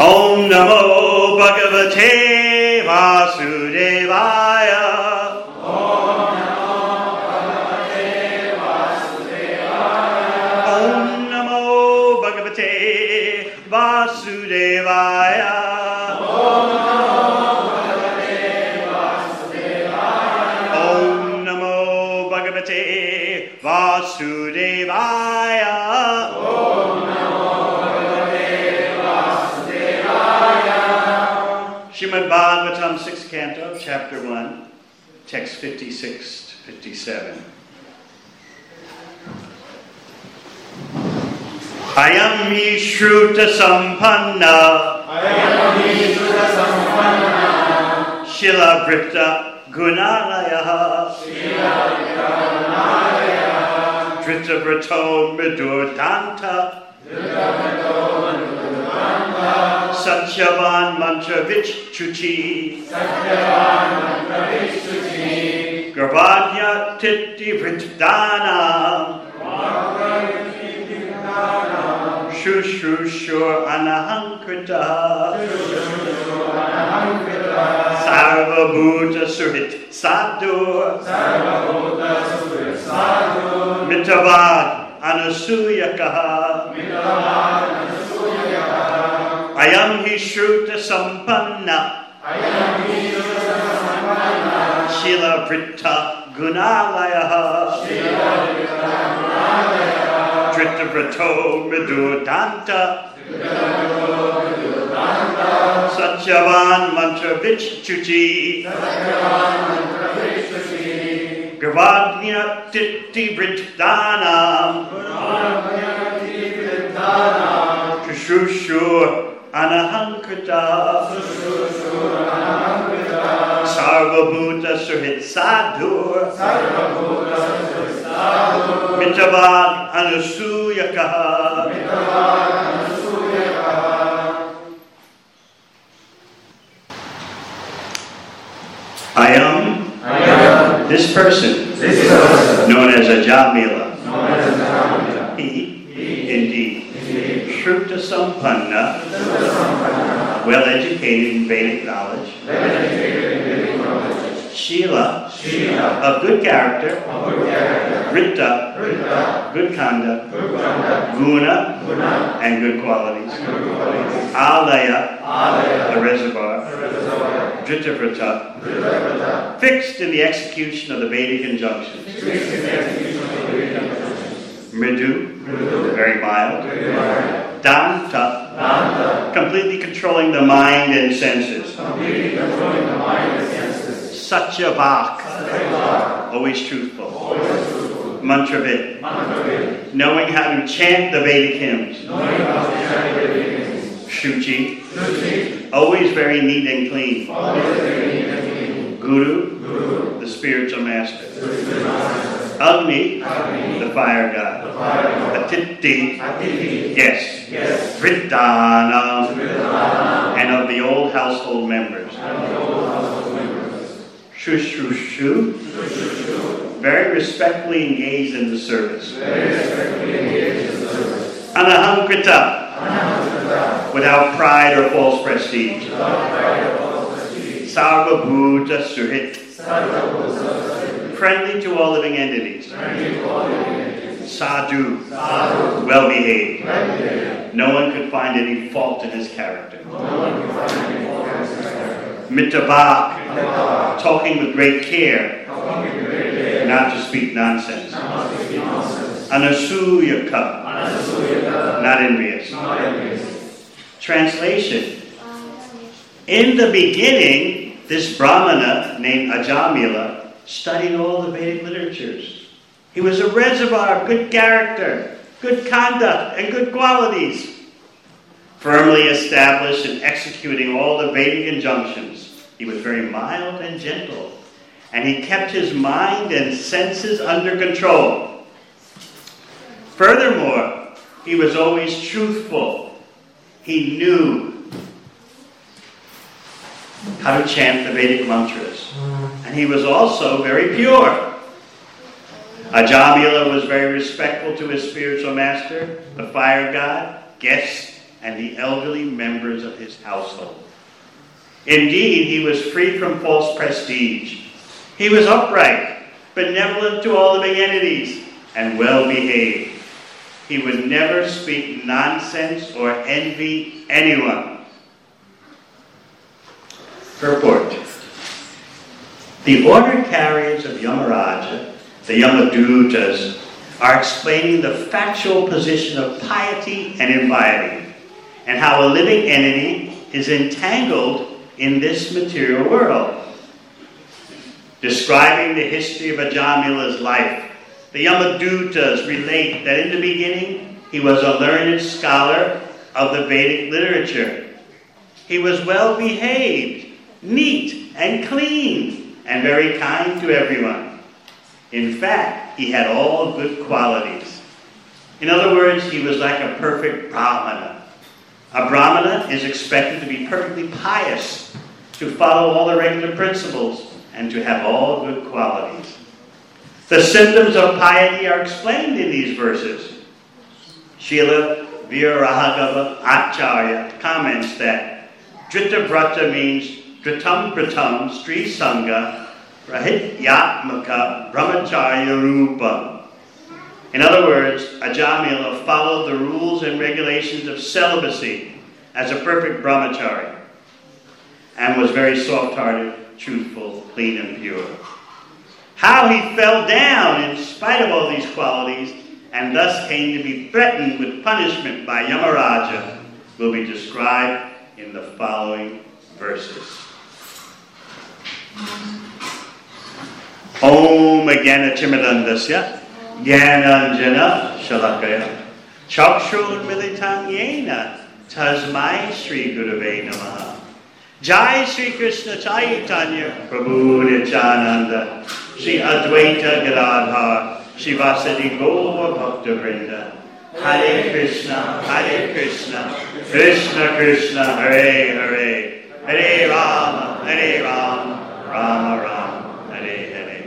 Om Namo Bhagavate Vasudevaya. Om Namo Bhagavate Vasudevaya. Om Namo Bhagavate Vasudevaya. Om Namo Bhagavate Vasudevaya. Srimad Bhagavatam, 6th Canto, Chapter 1, Text 56 to 57. Ayam hi Shruta Sampanna Shila Vritta Gunalaya Dritta Vrato Midurdanta Satyavan Mantravich Chuchi Garbhadya Titi Vrittdanam Shushushur Anahankrita Sarvabhuta Surit Sadhu Mitavad Anasuyakaha Ayam hi Shruta Sampanna Shila Vritta Gunalaya Dritta Vrato Midurdanta Satyavan Mantravich Chuchi Gravadnya Titi Vrittdanam Shushushur Anahankrita Sarvabhuta Suhit Sadhu Mitavad Anasuyakaha. Ayam, this person, known as Ajamila, he, indeed, Shruta Sampanna, well-educated in Vedic knowledge, Shila, of good character, Vritta, good conduct, Guna, and good qualities, Alaya, the reservoir, Drittavrata, fixed in the execution of the Vedic injunctions, Mridu, very mild, Danta, completely controlling the mind and senses, Satyavak, always truthful, Mantravit, knowing how to chant the Vedic hymns, Shuchi, always very neat and clean, Guru, the spiritual master, Agni, the fire god, Atiti, yes, Vrittdanam, and of the old household members, Shushrushu, very respectfully engaged in the service, Anahankrita, without pride or false prestige, Sarvabhuta Suhit, friendly to all living entities, Sadhu, well-behaved, no one could find any fault in his character, Mittabak, talking with great care, not to speak nonsense, Anasuyaka, not envious. Translation: in the beginning, this Brahmana named Ajamila studied all the Vedic literatures. He was a reservoir of good character, good conduct, and good qualities. Firmly established in executing all the Vedic injunctions, he was very mild and gentle, and he kept his mind and senses under control. Furthermore, he was always truthful. He knew how to chant the Vedic mantras. And he was also very pure. Ajamila was very respectful to his spiritual master, the fire god, guests, and the elderly members of his household. Indeed, he was free from false prestige. He was upright, benevolent to all living entities, and well-behaved. He would never speak nonsense or envy anyone. Purport. The order carriers of Yamaraja, the Yamadutas, are explaining the factual position of piety and impiety, and how a living entity is entangled in this material world. Describing the history of Ajamila's life, the Yamadutas relate that in the beginning he was a learned scholar of the Vedic literature. He was well behaved, neat and clean, and very kind to everyone. In fact, he had all good qualities. In other words, he was like a perfect Brahmana. A Brahmana is expected to be perfectly pious, to follow all the regular principles, and to have all good qualities. The symptoms of piety are explained in these verses. Srila Virahagava Acharya comments that Dritavrata means Dritam Pratam Stri Sangha Rahityatmaka Brahmacharya Rupam. In other words, Ajamila followed the rules and regulations of celibacy as a perfect brahmachari and was very soft-hearted, truthful, clean and pure. How he fell down in spite of all these qualities and thus came to be threatened with punishment by Yamaraja will be described in the following verses. Om Jnana Chimadandasya Jnananjana Shalakaya Chakshur Militam Yena Tasmai Sri Gurave Namaha. Jai Sri Krishna Chaitanya Prabhu Nityananda Sri Advaita Gadadhar Sri Vasadi Gaura Bhakta Vrinda. Hare Krishna, Krishna Krishna, Hare Hare, Hare Rama, Rama Rama, Hare Hare.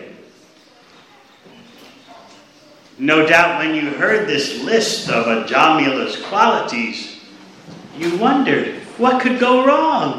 No doubt when you heard this list of Ajamila's qualities, you wondered, what could go wrong?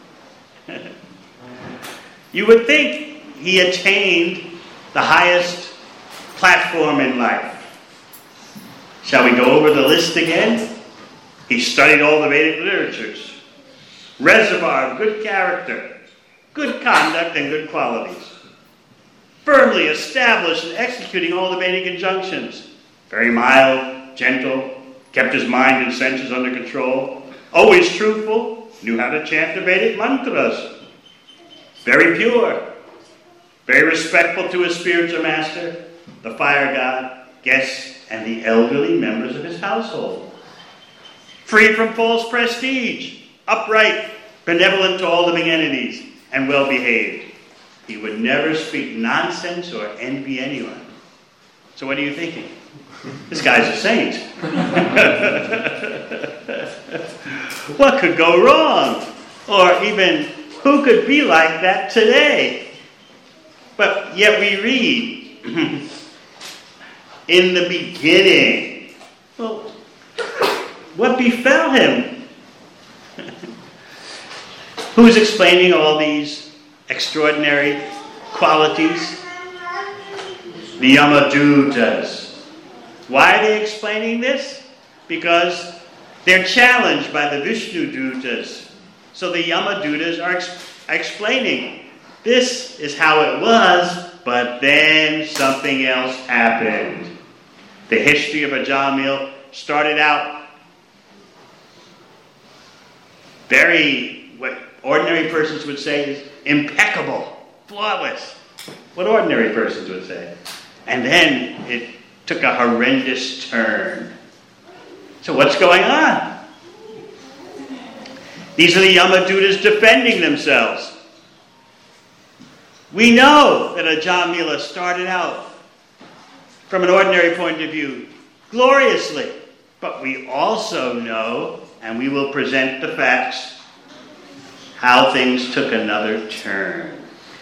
You would think he attained the highest platform in life. Shall we go over the list again? He studied all the Vedic literatures. Reservoir of good character, good conduct, and good qualities. Firmly established in executing all the Vedic injunctions. Very mild, gentle, kept his mind and senses under control. Always truthful, knew how to chant the Vedic mantras. Very pure, very respectful to his spiritual master, the fire god, guests, and the elderly members of his household. Free from false prestige, upright, benevolent to all living entities, and well-behaved. He would never speak nonsense or envy anyone. So what are you thinking? This guy's a saint. What could go wrong? Or even, who could be like that today? But yet we read, in the beginning. Well, what befell him? Who's explaining all these extraordinary qualities? The Yamadutas. Why are they explaining this? Because they're challenged by the Vishnu Dutas. So the Yamadutas are explaining, this is how it was, but then something else happened. The history of Ajamil started out very, what ordinary persons would say is impeccable, flawless. What ordinary persons would say. And then it took a horrendous turn. So what's going on? These are the Yamadutas defending themselves. We know that Ajamila started out from an ordinary point of view gloriously. But we also know, and we will present the facts, how things took another turn.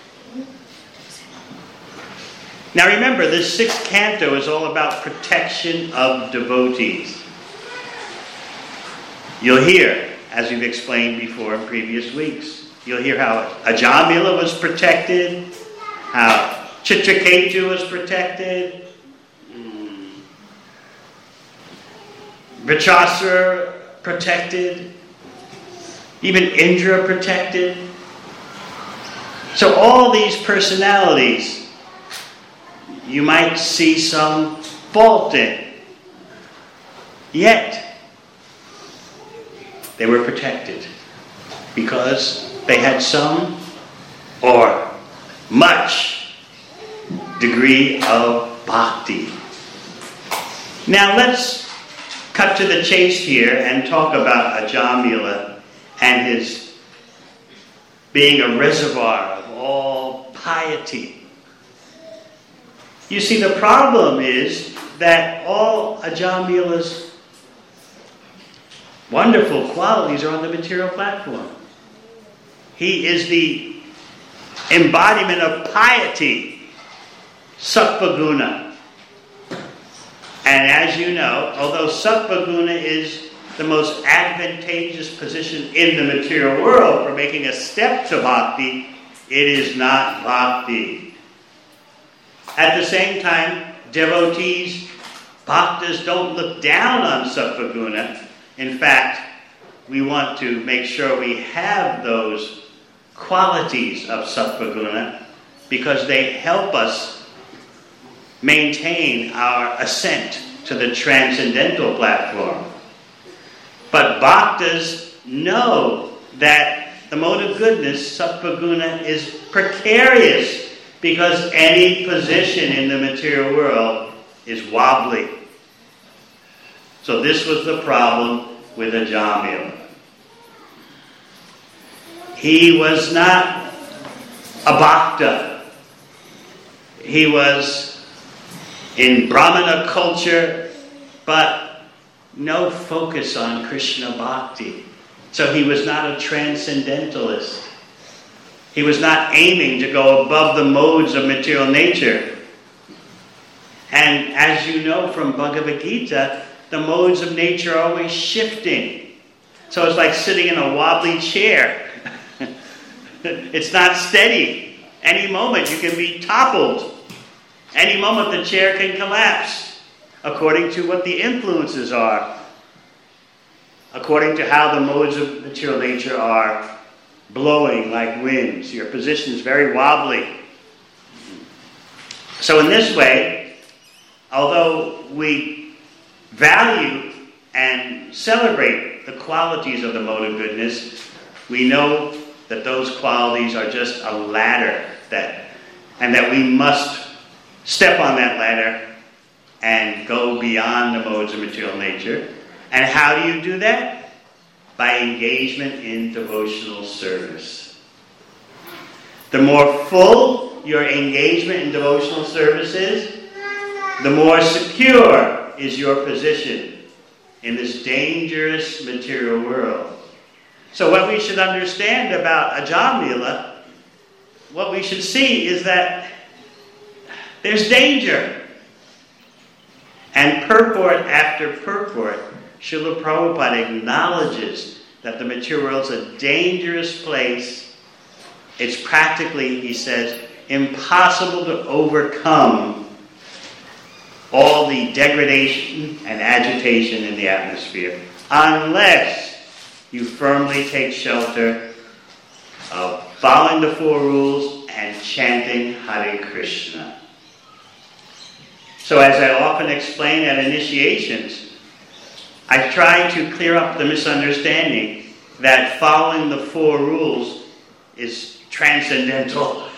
Now remember, this sixth canto is all about protection of devotees. You'll hear, as we've explained before in previous weeks, you'll hear how Ajamila was protected, how Chitraketu was protected, Vritrasura protected, even Indra protected. So all these personalities, you might see some fault in. Yet, they were protected because they had some or much degree of bhakti. Now let's cut to the chase here and talk about Ajamila and his being a reservoir of all piety. You see, the problem is that all Ajamila's wonderful qualities are on the material platform. He is the embodiment of piety, sattva guna. And as you know, although sattva guna is the most advantageous position in the material world for making a step to bhakti, it is not bhakti. At the same time, devotees, bhaktas don't look down on sattva guna. In fact, we want to make sure we have those qualities of sattva guna because they help us maintain our ascent to the transcendental platform. But bhaktas know that the mode of goodness, sattva guna, is precarious because any position in the material world is wobbly. So this was the problem with Ajamila. He was not a bhakta. He was in Brahmana culture, but no focus on Krishna bhakti. So he was not a transcendentalist. He was not aiming to go above the modes of material nature. And as you know from Bhagavad Gita, the modes of nature are always shifting. So it's like sitting in a wobbly chair. It's not steady. Any moment you can be toppled. Any moment the chair can collapse according to what the influences are, according to how the modes of material nature are blowing like winds. Your position is very wobbly. So in this way, although we value and celebrate the qualities of the mode of goodness, we know that those qualities are just a ladder and that we must step on that ladder and go beyond the modes of material nature. And how do you do that? By engagement in devotional service. The more full your engagement in devotional service is, the more secure is your position in this dangerous material world. So what we should understand about Ajamila, what we should see is that there's danger. And purport after purport, Srila Prabhupada acknowledges that the material world is a dangerous place. It's practically, he says, impossible to overcome all the degradation and agitation in the atmosphere unless you firmly take shelter of following the four rules and chanting Hare Krishna. So as I often explain at initiations, I try to clear up the misunderstanding that following the four rules is transcendental.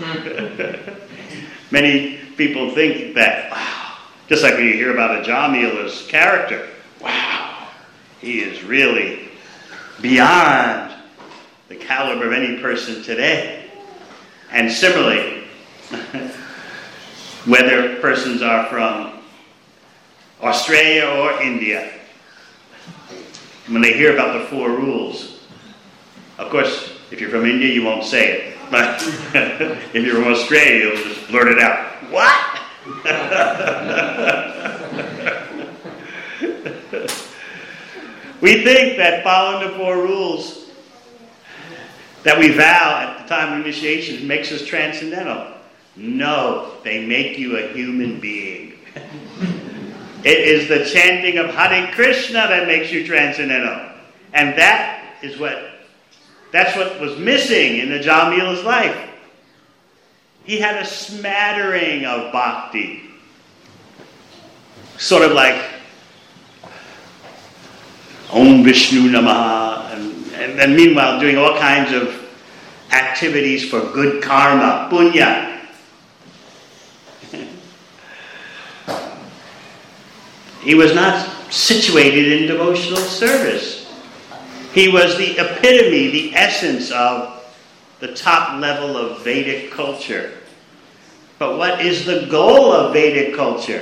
Many people think that, wow, just like when you hear about Ajamila's character, wow, he is really beyond the caliber of any person today. And similarly, whether persons are from Australia or India, when they hear about the four rules, of course, if you're from India, you won't say it. But if you're from Australia, you'll just blurt it out. What? We think that following the 4 rules that we vow at the time of initiation makes us transcendental. No, they make you a human being. It is the chanting of Hare Krishna that makes you transcendental. And that's what was missing in Ajahn Mila's life. He had a smattering of bhakti. Sort of like Om Vishnu Namaha, and then meanwhile doing all kinds of activities for good karma, punya. He was not situated in devotional service. He was the epitome, the essence of the top level of Vedic culture. But what is the goal of Vedic culture?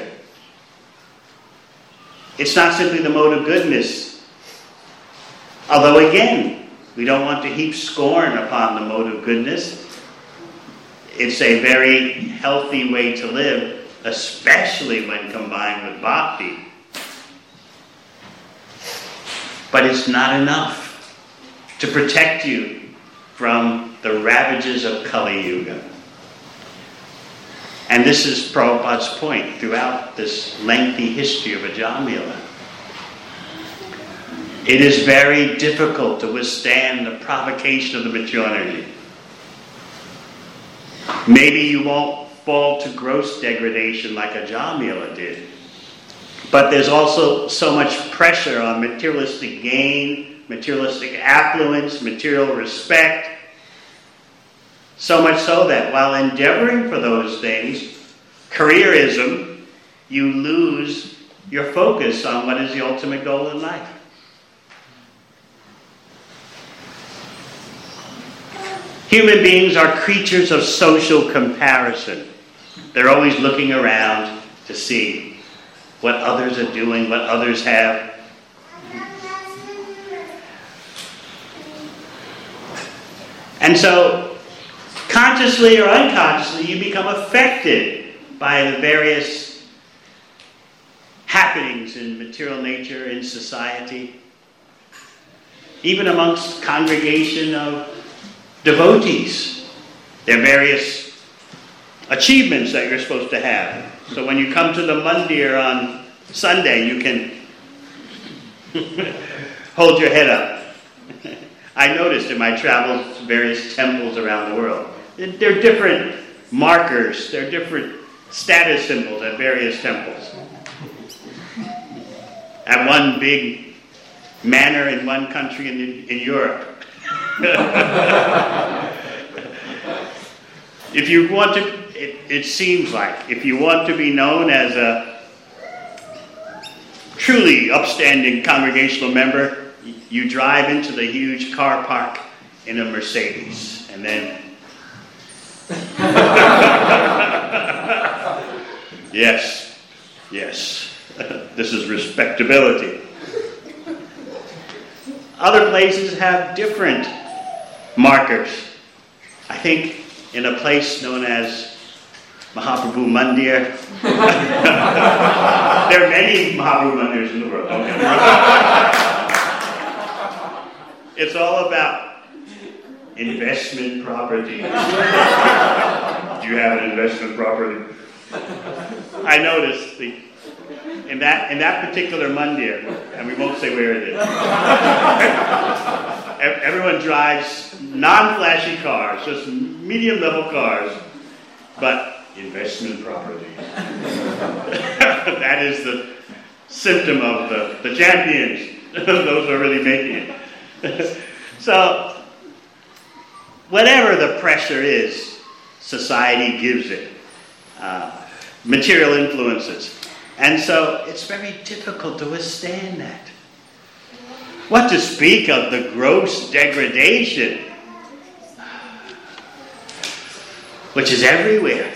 It's not simply the mode of goodness. Although again, we don't want to heap scorn upon the mode of goodness. It's a very healthy way to live, especially when combined with bhakti. But it's not enough to protect you from the ravages of Kali Yuga. And this is Prabhupada's point throughout this lengthy history of Ajahn Mila. It is very difficult to withstand the provocation of the mature energy. Maybe you won't fall to gross degradation like Ajahn Mila did. But there's also so much pressure on materialistic gain, materialistic affluence, material respect. So much so that while endeavoring for those things, careerism, you lose your focus on what is the ultimate goal in life. Human beings are creatures of social comparison. They're always looking around to see what others are doing, what others have. And so, consciously or unconsciously, you become affected by the various happenings in material nature, in society, even amongst congregation of devotees. There are various achievements that you're supposed to have. So when you come to the mandir on Sunday, you can hold your head up. I noticed in my travels to various temples around the world, there are different markers, there are different status symbols at various temples. At one big manor in one country in Europe. If you want to, it seems like, if you want to be known as a truly upstanding congregational member, you drive into the huge car park in a Mercedes, and then yes, this is respectability. Other places have different markers. I think in a place known as Mahaprabhu Mandir. There are many Mahaprabhu Mandirs in the world. It's all about investment property. Do you have an investment property? I noticed in that particular mandir, and we won't say where it is, everyone drives non-flashy cars, just medium-level cars, but investment property. That is the symptom of the champions, those who are really making it. So, whatever the pressure is, society gives it. Material influences. And so, it's very difficult to withstand that. What to speak of the gross degradation, which is everywhere.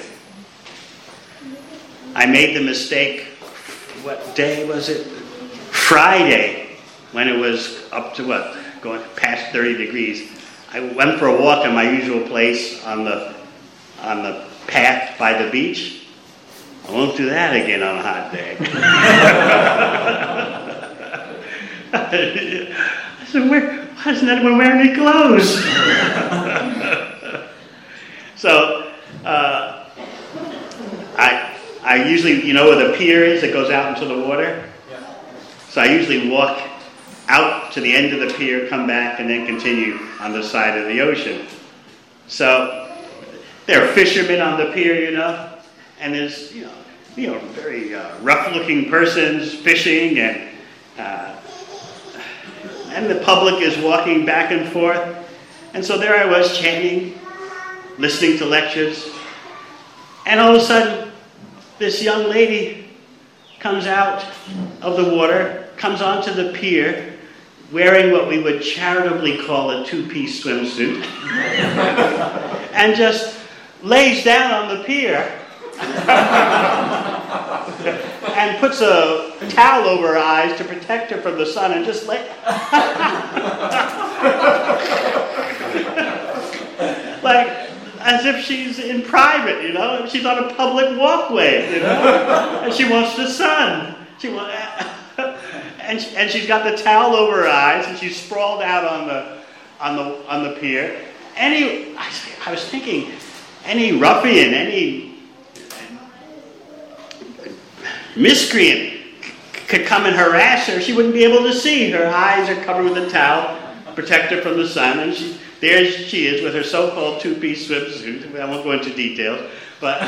I made the mistake, what day was it? Friday, when it was up to going past 30 degrees. I went for a walk in my usual place on the path by the beach. I won't do that again on a hot day. I said, why isn't anyone wearing any clothes? So I usually, you know where the pier is that goes out into the water? Yeah. So I usually walk out to the end of the pier, come back, and then continue on the side of the ocean. So there are fishermen on the pier, you know, and there's, very rough-looking persons fishing, and the public is walking back and forth. And so there I was chanting, listening to lectures, and all of a sudden, this young lady comes out of the water, comes onto the pier, wearing what we would charitably call a two-piece swimsuit, and just lays down on the pier and puts a towel over her eyes to protect her from the sun, and just like as if she's in private, you know, she's on a public walkway, you know, and she wants the sun. And she's got the towel over her eyes, and she's sprawled out on the pier. I was thinking, any ruffian, any miscreant could come and harass her. She wouldn't be able to see. Her eyes are covered with a towel, protect her from the sun, and there she is with her so-called two-piece swimsuit. I won't go into details, but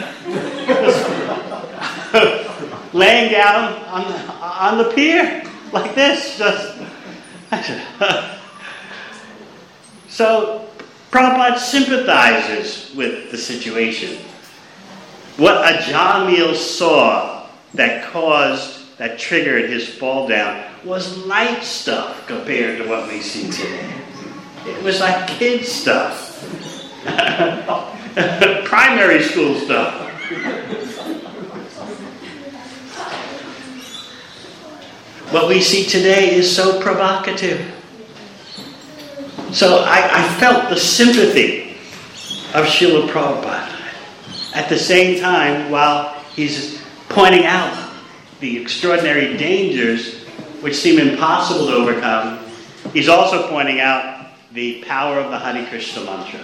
laying down on the pier like this. So Prabhupada sympathizes with the situation. What Ajamil saw that triggered his fall down was light stuff compared to what we see today. It was like kid stuff. Primary school stuff. What we see today is so provocative. So I felt the sympathy of Srila Prabhupada. At the same time, while he's pointing out the extraordinary dangers which seem impossible to overcome, he's also pointing out the power of the Hare Krishna mantra.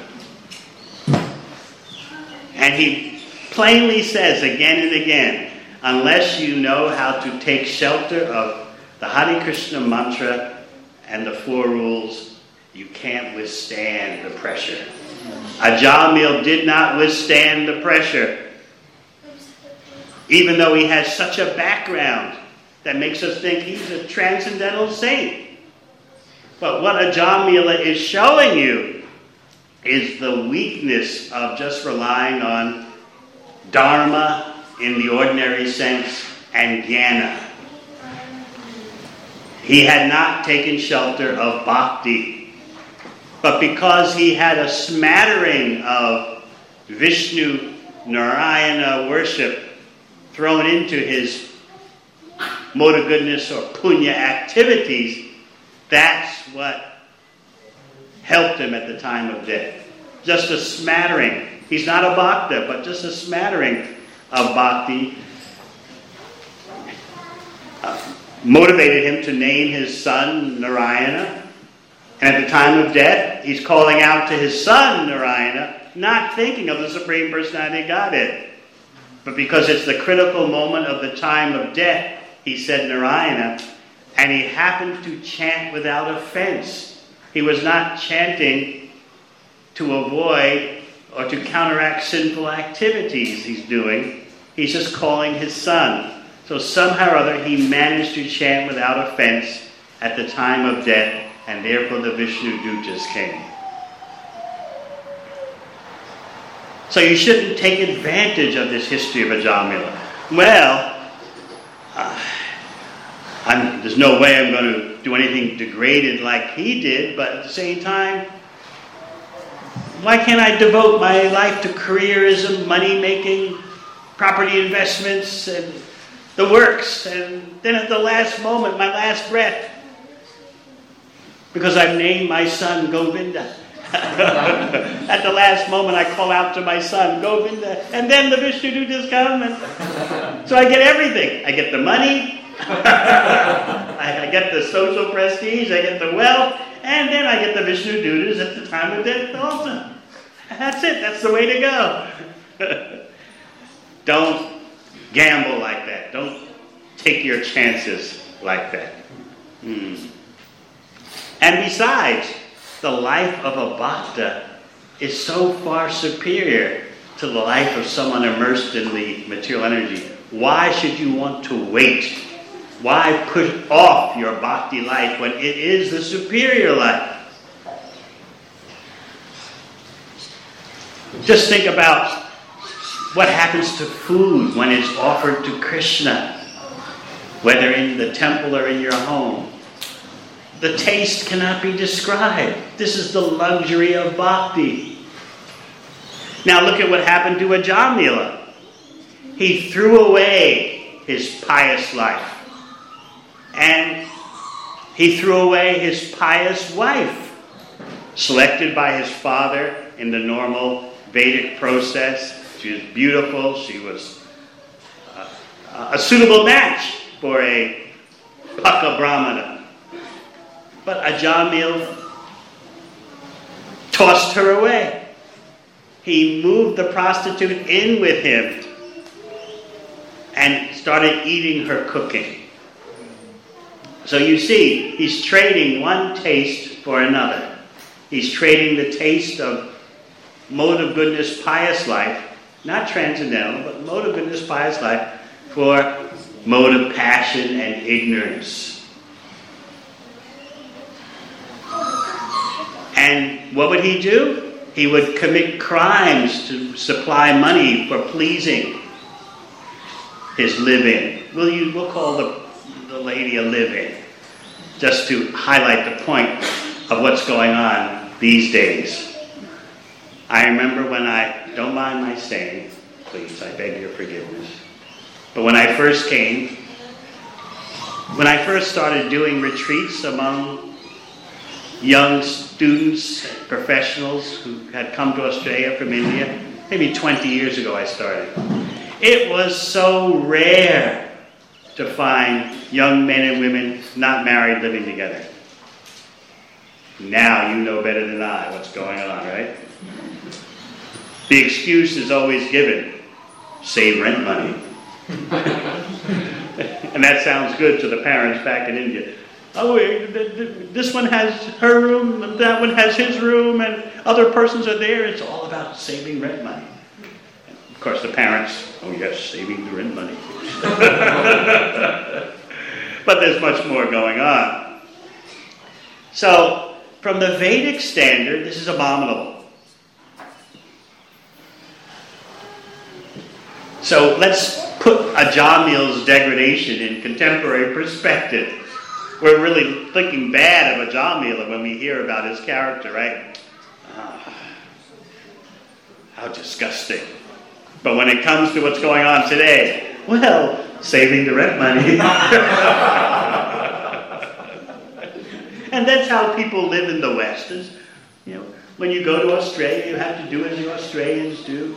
And he plainly says again and again, unless you know how to take shelter of the Hare Krishna mantra and the four rules, you can't withstand the pressure. Ajamil did not withstand the pressure, even though he has such a background that makes us think he's a transcendental saint. But what Ajamila is showing you is the weakness of just relying on Dharma in the ordinary sense and Jnana. He had not taken shelter of Bhakti, but because he had a smattering of Vishnu Narayana worship thrown into his mode of goodness or punya activities, that's what helped him at the time of death. Just a smattering. He's not a bhakta, but just a smattering of bhakti motivated him to name his son Narayana. And at the time of death, he's calling out to his son Narayana, not thinking of the Supreme Personality of Godhead. But because it's the critical moment of the time of death, he said Narayana, and he happened to chant without offense. He was not chanting to avoid or to counteract sinful activities he's doing. He's just calling his son. So somehow or other he managed to chant without offense at the time of death, and therefore the Vishnu Dutas came. So you shouldn't take advantage of this history of Ajamila. Well, there's no way I'm going to do anything degraded like he did, but at the same time, why can't I devote my life to careerism, money-making, property investments, and the works, and then at the last moment, my last breath, because I've named my son Govinda. At the last moment, I call out to my son, Govinda, and then the Vishnu Dutas come, and so I get everything. I get the money, I get the social prestige, I get the wealth, and then I get the Vishnu Dutas at the time of death also. That's it. That's the way to go. Don't gamble like that. Don't take your chances like that. And besides, the life of a bhakta is so far superior to the life of someone immersed in the material energy. Why should you want to wait? Why push off your bhakti life when it is the superior life? Just think about what happens to food when it's offered to Krishna, whether in the temple or in your home. The taste cannot be described. This is the luxury of bhakti. Now look at what happened to Ajamila. He threw away his pious life. And he threw away his pious wife, selected by his father in the normal Vedic process. She was beautiful. She was a suitable match for a Paka Brahmana. But Ajamil tossed her away. He moved the prostitute in with him and started eating her cooking. So you see, he's trading one taste for another. He's trading the taste of mode of goodness, pious life, not transcendental, but mode of goodness, pious life, for mode of passion and ignorance. And what would he do? He would commit crimes to supply money for pleasing his live-in. We'll call the lady a live-in, just to highlight the point of what's going on these days. I remember when don't mind my saying, please, I beg your forgiveness. But when I first started doing retreats among young students, professionals who had come to Australia from India, maybe 20 years ago I started. It was so rare to find young men and women not married living together. Now you know better than I what's going on, right? The excuse is always given, save rent money. And that sounds good to the parents back in India. Oh, this one has her room, that one has his room, and other persons are there. It's all about saving rent money. Of course, the parents, oh yes, saving the rent money. But there's much more going on. So, from the Vedic standard, this is abominable. So let's put Ajamil's degradation in contemporary perspective. We're really thinking bad of Ajamila when we hear about his character, right? How disgusting. But when it comes to what's going on today, well, saving the rent money. And that's how people live in the West. Is, when you go to Australia, you have to do as the Australians do.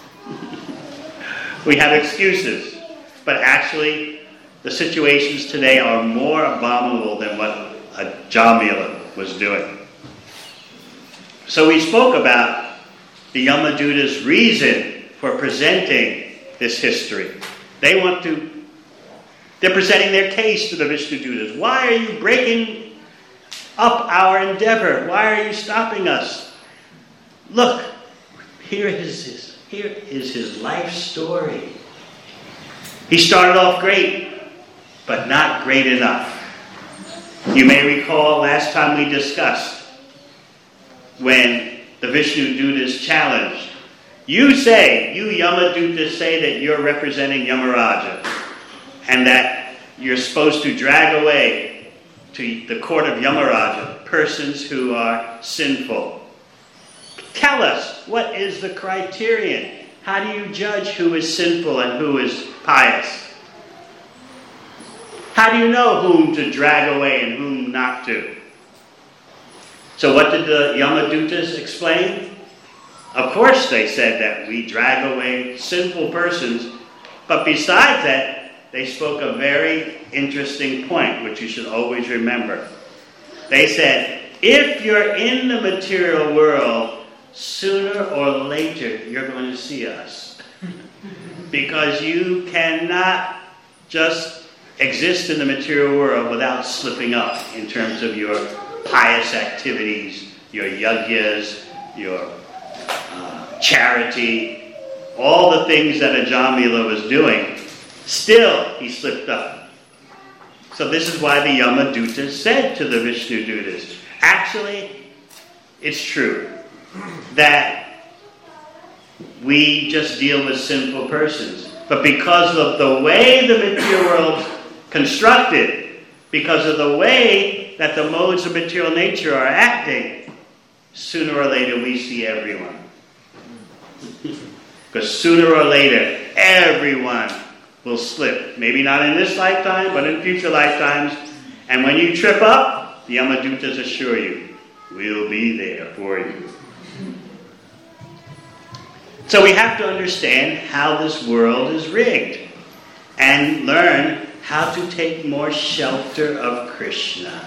We have excuses, but actually the situations today are more abominable than what Ajamila was doing. So we spoke about the Yamaduta's reason for presenting this history. They're presenting their case to the Vishnu Dutas. Why are you breaking up our endeavor? Why are you stopping us? Look, here is his life story. He started off great, but not great enough. You may recall last time we discussed when the Vishnu Dutas challenged. You Yamadutas say that you're representing Yamaraja and that you're supposed to drag away to the court of Yamaraja persons who are sinful. Tell us, what is the criterion? How do you judge who is sinful and who is pious? How do you know whom to drag away and whom not to? So what did the Yamadutas explain? Of course they said that we drag away sinful persons, but besides that, they spoke a very interesting point, which you should always remember. They said, if you're in the material world, sooner or later you're going to see us. Because you cannot just exist in the material world without slipping up in terms of your pious activities, your yagyas, your charity, all the things that Ajamila was doing. Still, he slipped up. So this is why the Yamadutas said to the Vishnudutas, actually, it's true that we just deal with sinful persons. But because of the way the material world's constructed, because of the way that the modes of material nature are acting, sooner or later we see everyone. Because sooner or later, everyone will slip. Maybe not in this lifetime, but in future lifetimes. And when you trip up, the Yamadutas assure you, we'll be there for you. So we have to understand how this world is rigged and learn how to take more shelter of Krishna.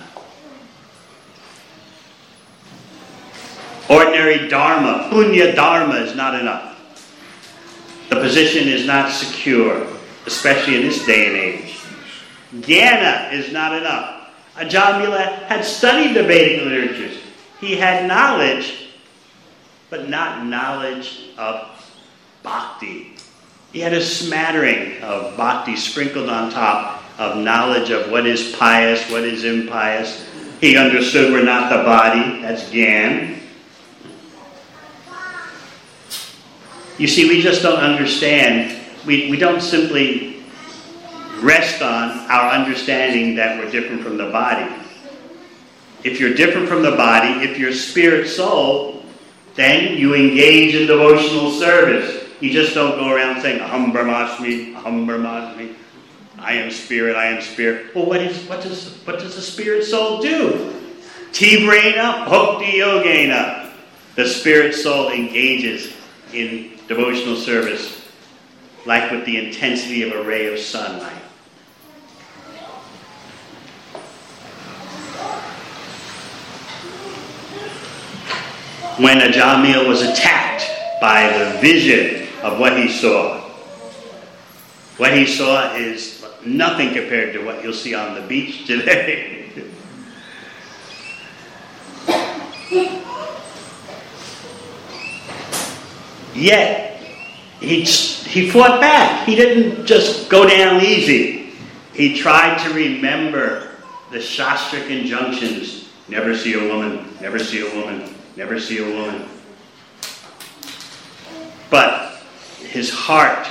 Ordinary dharma, punya dharma is not enough. The position is not secure, especially in this day and age. Jnana is not enough. Ajamila had studied the Vedic literatures. He had knowledge, but not knowledge of bhakti. He had a smattering of bhakti sprinkled on top of knowledge of what is pious, what is impious. He understood we're not the body, that's Gyan. You see, we just don't understand. We don't simply rest on our understanding that we're different from the body. If you're different from the body, if you're spirit soul, then you engage in devotional service. You just don't go around saying, Aham Brahmasmi, Aham Brahmasmi, I am spirit, I am spirit. Well, what does the spirit soul do? Tivrena Bhakti Yogena. The spirit soul engages in devotional service like with the intensity of a ray of sunlight. When Ajamila was attacked by the vision of what he saw is nothing compared to what you'll see on the beach today. Yet, he fought back. He didn't just go down easy. He tried to remember the Shastric injunctions. Never see a woman, never see a woman, never see a woman. But his heart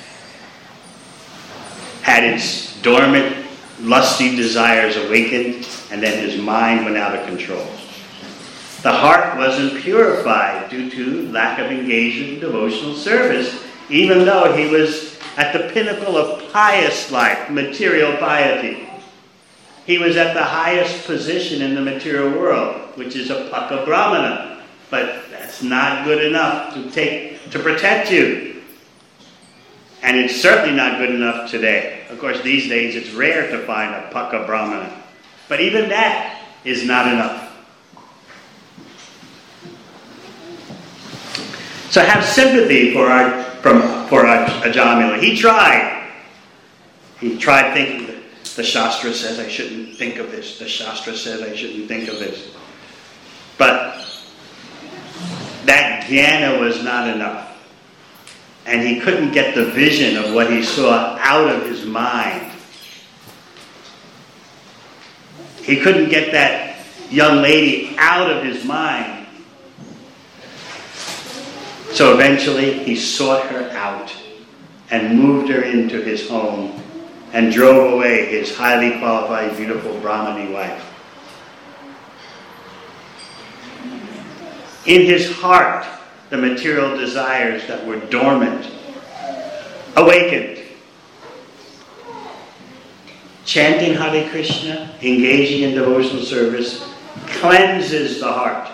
had its dormant, lusty desires awakened, and then his mind went out of control. The heart wasn't purified due to lack of engagement in devotional service, even though he was at the pinnacle of pious life, material piety. He was at the highest position in the material world, which is a Paka Brahmana. But that's not good enough to protect you. And it's certainly not good enough today. Of course, these days it's rare to find a Paka Brahmana. But even that is not enough. So have sympathy for Ajamila. He tried. He tried thinking that the Shastra says I shouldn't think of this. The Shastra says I shouldn't think of this. But that jnana was not enough. And he couldn't get the vision of what he saw out of his mind. He couldn't get that young lady out of his mind. So eventually he sought her out and moved her into his home and drove away his highly qualified, beautiful Brahmani wife. In his heart, the material desires that were dormant awakened. Chanting Hare Krishna, engaging in devotional service, cleanses the heart.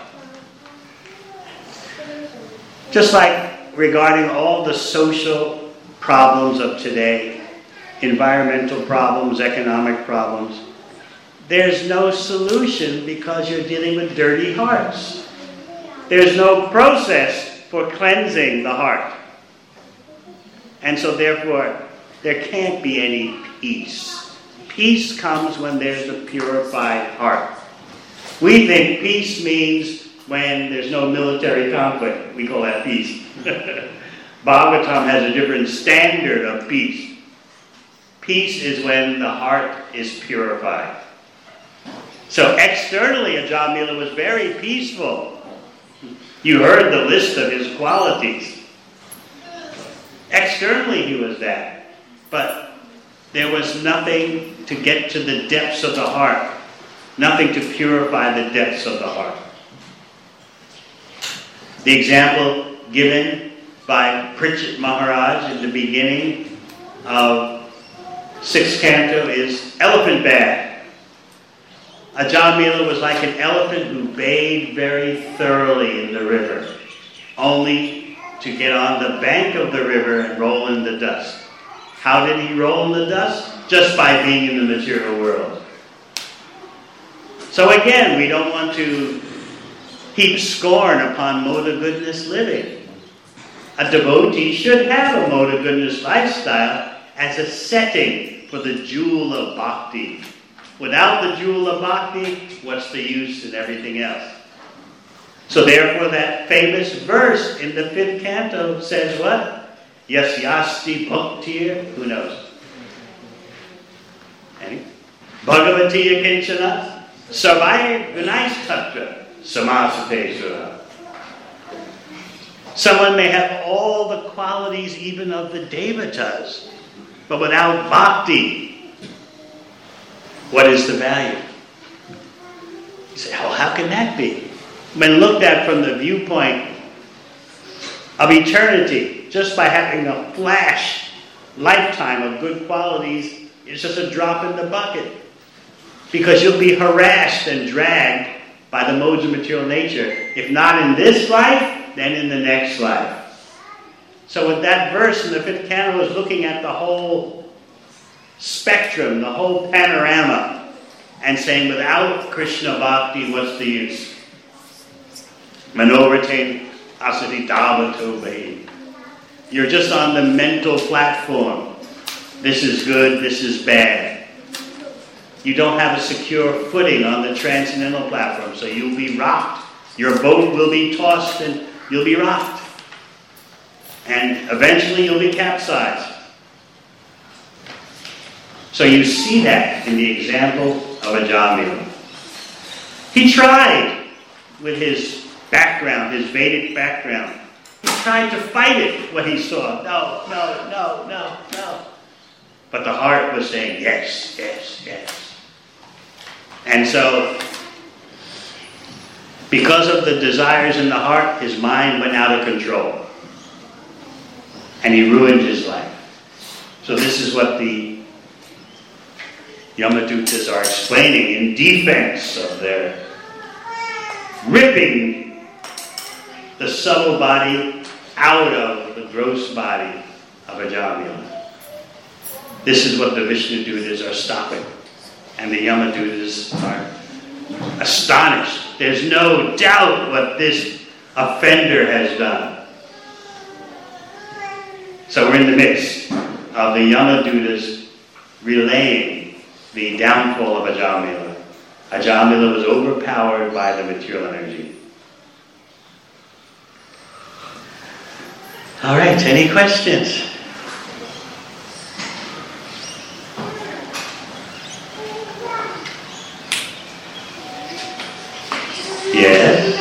Just like regarding all the social problems of today, environmental problems, economic problems. There's no solution because you're dealing with dirty hearts. There's no process for cleansing the heart. And so therefore, there can't be any peace. Peace comes when there's a purified heart. We think peace means when there's no military conflict. We call that peace. Bhagavatam has a different standard of peace. Peace is when the heart is purified. So externally, Ajamila was very peaceful. You heard the list of his qualities. Externally, he was that. But there was nothing to get to the depths of the heart. Nothing to purify the depths of the heart. The example given by Pritchett Maharaj in the beginning of 6th canto is elephant bath. Ajamila was like an elephant who bathed very thoroughly in the river, only to get on the bank of the river and roll in the dust. How did he roll in the dust? Just by being in the material world. So again, we don't want to heap scorn upon mode of goodness living. A devotee should have a mode of goodness lifestyle as a setting for the jewel of bhakti. Without the jewel of bhakti, what's the use in everything else? So therefore that famous verse in the 5th canto says what? Yasyasti bhaktir, who knows? Any? Bhagavatiya kinchana, savai gunaistatra, samasatesura. Someone may have all the qualities even of the devatas, but without bhakti, what is the value? You say, oh, how can that be? When looked at from the viewpoint of eternity, just by having a flash lifetime of good qualities, it's just a drop in the bucket. Because you'll be harassed and dragged by the modes of material nature. If not in this life, then in the next life. So with that verse in the 5th canto was looking at the whole spectrum, the whole panorama, and saying without Krishna bhakti, what's the use? Manoratain asati davato vahi. You're just on the mental platform. This is good, this is bad. You don't have a secure footing on the transcendental platform, so you'll be rocked. Your boat will be tossed and you'll be rocked. And eventually you'll be capsized. So you see that in the example of Ajamila. He tried with his background, his Vedic background. He tried to fight it, what he saw. No, no, no, no, no. But the heart was saying, yes, yes, yes. And so, because of the desires in the heart, his mind went out of control. And he ruined his life. So this is what the Yamadutas are explaining in defense of their ripping the subtle body out of the gross body of Ajamila. This is what the Vishnudutas are stopping. And the Yamadutas are astonished. There's no doubt what this offender has done. So we're in the midst of the Yamadutas relaying the downfall of Ajamila. Ajamila was overpowered by the material energy. All right, any questions? Yes?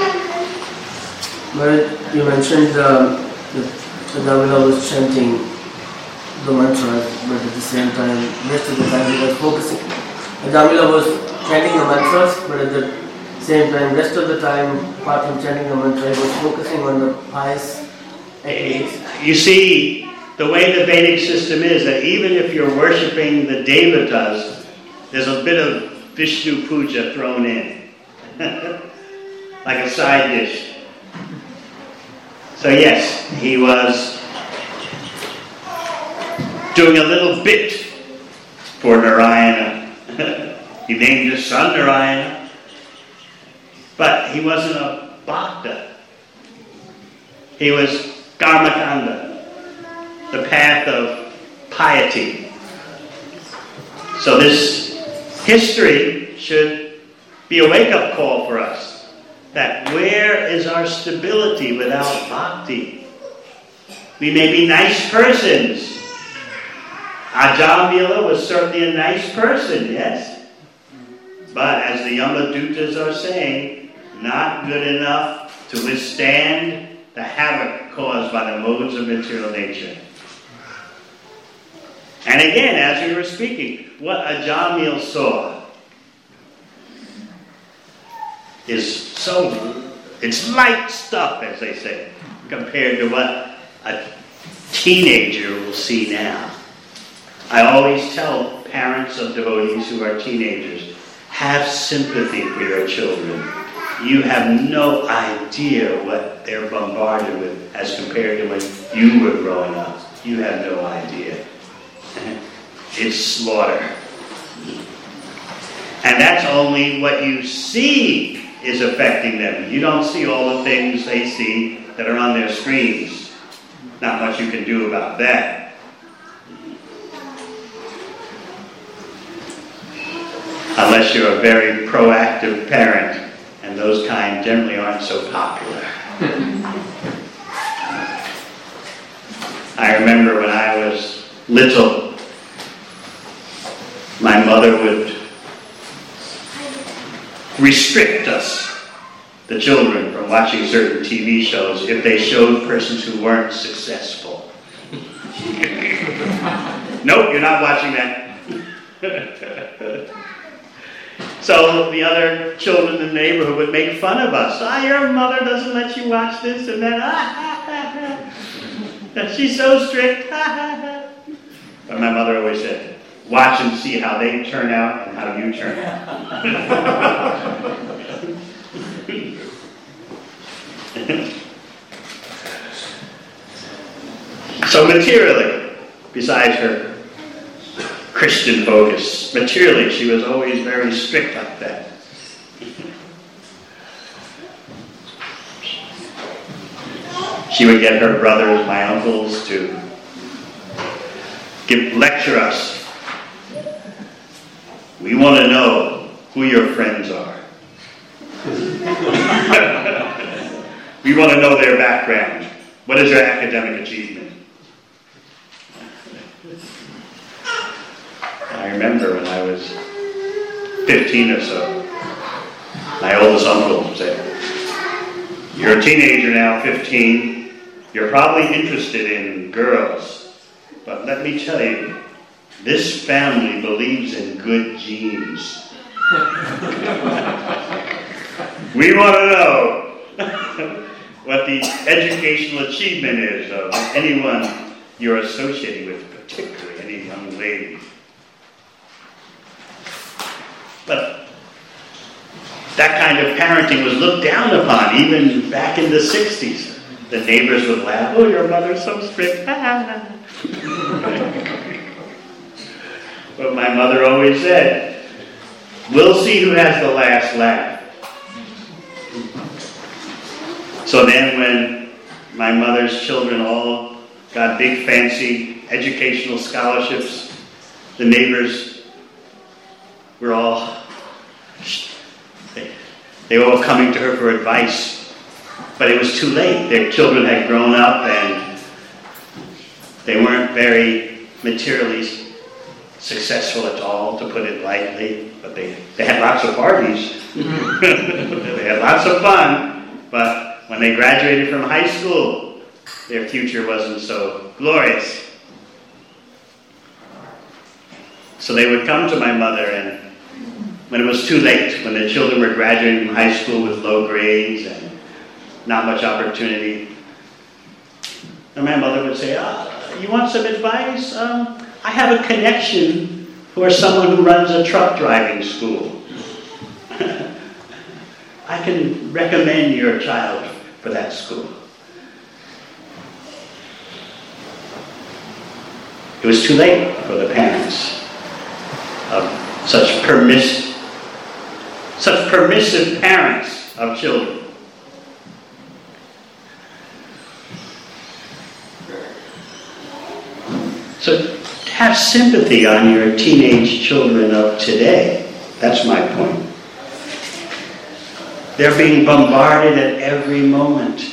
But you mentioned Ajamila was chanting the mantra, but at the same time, rest of the time he was focusing. Ajamila was chanting the mantras, but at the same time, rest of the time, apart from chanting the mantra, he was focusing on the pious activities. You see, the way the Vedic system is, that even if you're worshipping the devatas, there's a bit of Vishnu puja thrown in. Like a side dish. So yes, he was doing a little bit for Narayana. He named his son Narayana. But he wasn't a bhakta. He was karmakanda, the path of piety. So this history should be a wake-up call for us, that where is our stability without bhakti? We may be nice persons. Ajamila was certainly a nice person, yes? But as the Yamadutas are saying, not good enough to withstand the havoc caused by the modes of material nature. And again, as we were speaking, what Ajamil saw is it's light stuff, as they say, compared to what a teenager will see now. I always tell parents of devotees who are teenagers, have sympathy for your children. You have no idea what they're bombarded with as compared to when you were growing up. You have no idea. It's slaughter. And that's only what you see is affecting them. You don't see all the things they see that are on their screens. Not much you can do about that. Unless you're a very proactive parent, and those kind generally aren't so popular. I remember when I was little, my mother would restrict us, the children, from watching certain TV shows if they showed persons who weren't successful. Nope, you're not watching that. So the other children in the neighborhood would make fun of us. Your mother doesn't let you watch this and that. She's so strict. But my mother always said, watch and see how they turn out and how you turn out. So materially, besides her Christian focus, materially she was always very strict like that. She would get her brothers, my uncles, to lecture us. We want to know who your friends are. We want to know their background. What is their academic achievement? I remember when I was 15 or so, my oldest uncle said, "You're a teenager now, 15. You're probably interested in girls. But let me tell you, this family believes in good genes. We want to know what the educational achievement is of anyone you're associating with, particularly any young lady." But that kind of parenting was looked down upon, even back in the 60s. The neighbors would laugh, "Oh, your mother's so strict." But my mother always said, "We'll see who has the last laugh." So then when my mother's children all got big fancy educational scholarships, the neighbors were all, they were all coming to her for advice. But it was too late. Their children had grown up and they weren't very materially successful at all, to put it lightly. But they had lots of parties. They had lots of fun. But when they graduated from high school, their future wasn't so glorious. So they would come to my mother, and when it was too late, when the children were graduating from high school with low grades and not much opportunity, and my mother would say, "You want some advice? I have a connection for someone who runs a truck driving school. I can recommend your child for that school." It was too late for the parents. of such permissive parents of children. So have sympathy on your teenage children of today. That's my point. They're being bombarded at every moment.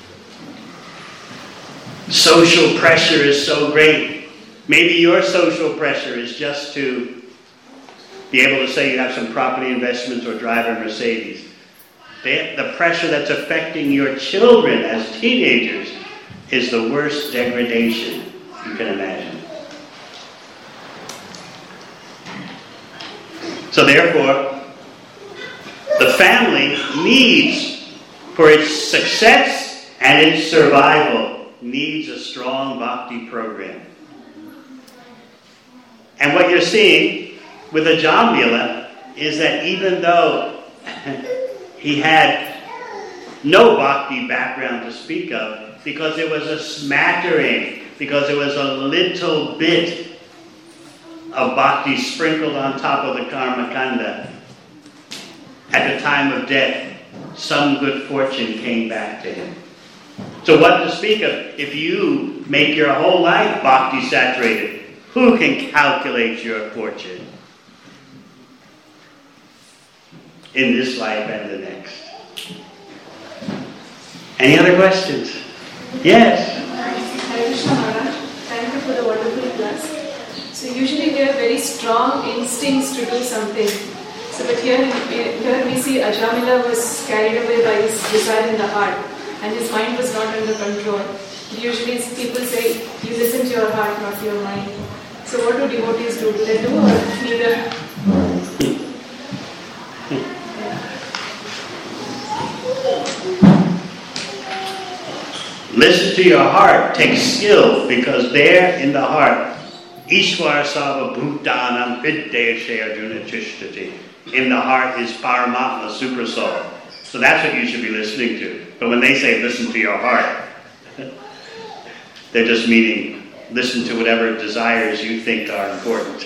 Social pressure is so great. Maybe your social pressure is just to be able to say you have some property investments or drive a Mercedes. The pressure that's affecting your children as teenagers is the worst degradation you can imagine. So therefore, the family needs, for its success and its survival, needs a strong bhakti program. And what you're seeing with Ajamila is that even though he had no bhakti background to speak of, because it was a smattering, because it was a little bit of bhakti sprinkled on top of the karma kanda, at the time of death, some good fortune came back to him. So what to speak of if you make your whole life bhakti saturated? Who can calculate your fortune in this life and the next? Any other questions? Yes? Hare Krishna Maharaj, thank you for the wonderful class. So usually we have very strong instincts to do something. So but here we see Ajamila was carried away by his desire in the heart and his mind was not under control. Usually people say you listen to your heart, not your mind. So what do devotees do? Do they do or neither? Listen to your heart. Take skill, because there in the heart, Ishwara Sava Bhutanam Viddeshe Arjuna Tishtati. In the heart is Paramatma, Super Soul. So that's what you should be listening to. But when they say listen to your heart, they're just meaning listen to whatever desires you think are important.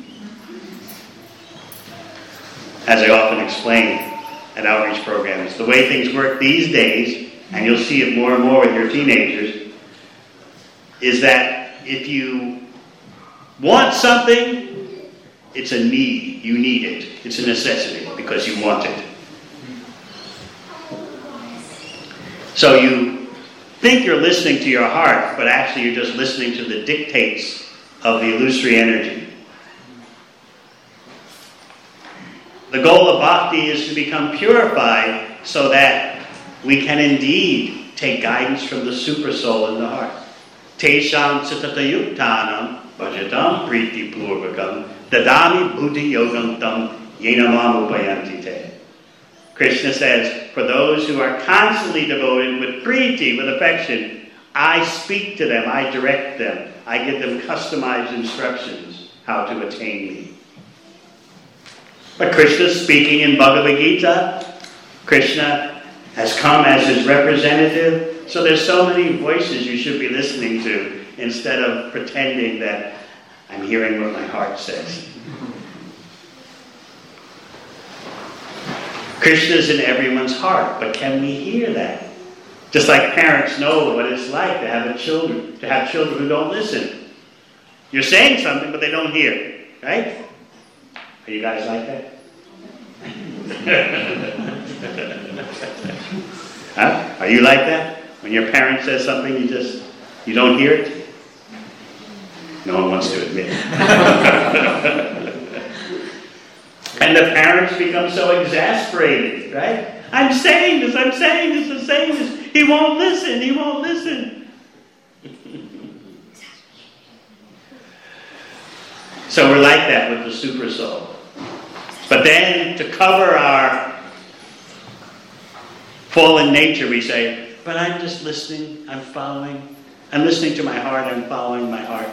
As I often explain at outreach programs, the way things work these days, and you'll see it more and more with your teenagers, is that if you want something, it's a need. You need it. It's a necessity because you want it. So you think you're listening to your heart, but actually you're just listening to the dictates of the illusory energy. The goal of bhakti is to become purified so that we can indeed take guidance from the super soul in the heart. Tesham citatayuktanam bhajatam priti plurvakam dadami buddhi yogam tam yenamam upayanti te. Krishna says, for those who are constantly devoted with priti, with affection, I speak to them, I direct them, I give them customized instructions how to attain me. But Krishna is speaking in Bhagavad Gita. Krishna has come as his representative. So there's so many voices you should be listening to instead of pretending that I'm hearing what my heart says. Krishna is in everyone's heart, but can we hear that? Just like parents know what it's like to have children who don't listen. You're saying something, but they don't hear, right? Are you guys like that? Huh? Are you like that? When your parent says something, you don't hear it? No one wants to admit it. And the parents become so exasperated, right? I'm saying this. He won't listen. So we're like that with the super soul. But then to cover our fallen nature, we say, but I'm just listening, I'm following. I'm listening to my heart, I'm following my heart.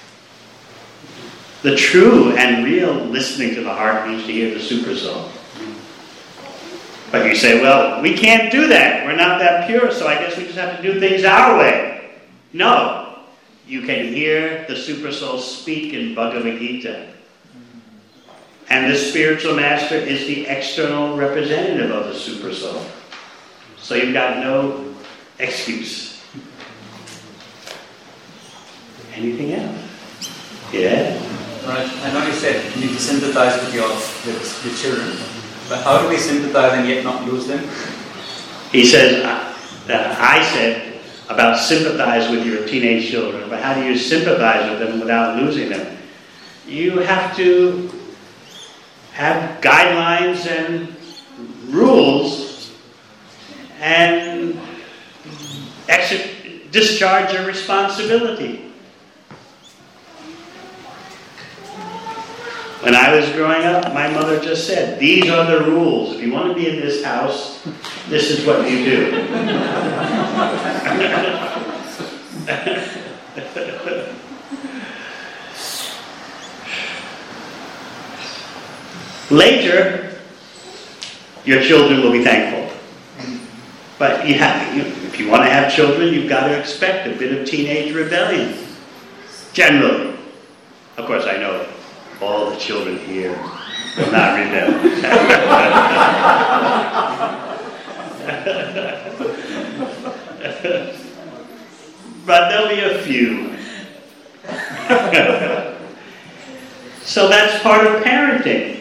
The true and real listening to the heart means to hear the super soul. But you say, well, we can't do that. We're not that pure, so I guess we just have to do things our way. No. You can hear the super soul speak in Bhagavad Gita. And the spiritual master is the external representative of the super soul. So you've got no excuse. Anything else? Yeah? Right. I know you said you need to sympathize with your children, but how do we sympathize and yet not lose them? He says, I said about sympathize with your teenage children, but how do you sympathize with them without losing them? You have to have guidelines and rules and discharge your responsibility. When I was growing up, my mother just said, these are the rules. If you want to be in this house, this is what you do. Later, your children will be thankful. But if you want to have children, you've got to expect a bit of teenage rebellion. Generally. Of course, I know all the children here will not rebel. But there'll be a few. So that's part of parenting.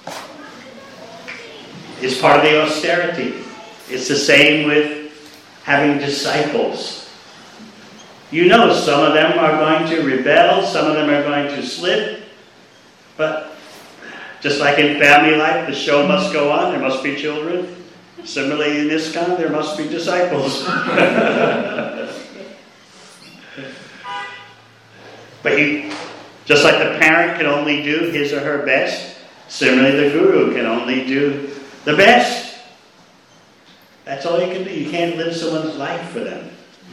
It's part of the austerity. It's the same with having disciples. You know, some of them are going to rebel, some of them are going to slip, but just like in family life, the show must go on, there must be children. Similarly in ISKCON, there must be disciples. But just like the parent can only do his or her best, similarly the guru can only do the best. That's all you can do. You can't live someone's life for them.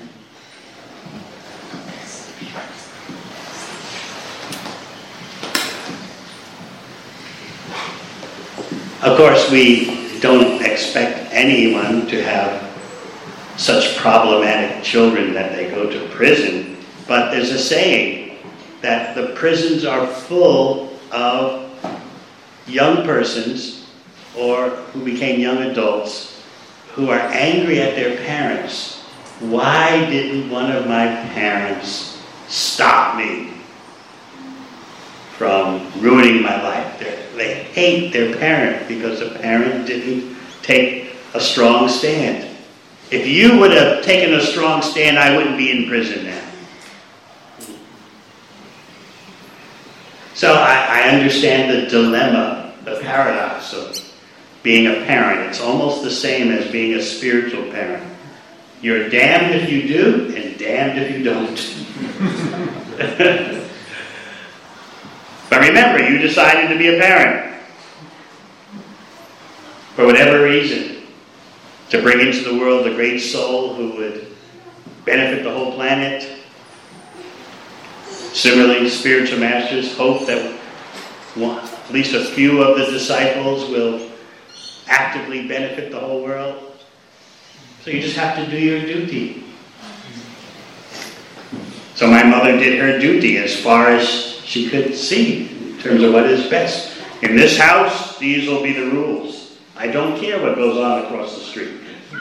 Of course, we don't expect anyone to have such problematic children that they go to prison. But there's a saying that the prisons are full of young persons or who became young adults who are angry at their parents. Why didn't one of my parents stop me from ruining my life? They hate their parent because the parent didn't take a strong stand. If you would have taken a strong stand, I wouldn't be in prison now. So I understand the dilemma, the paradox of being a parent. It's almost the same as being a spiritual parent. You're damned if you do, and damned if you don't. But remember, you decided to be a parent. For whatever reason. To bring into the world a great soul who would benefit the whole planet. Similarly, spiritual masters hope that at least a few of the disciples will actively benefit the whole world. So you just have to do your duty. So my mother did her duty as far as she could see in terms of what is best. In this house, these will be the rules. I don't care what goes on across the street.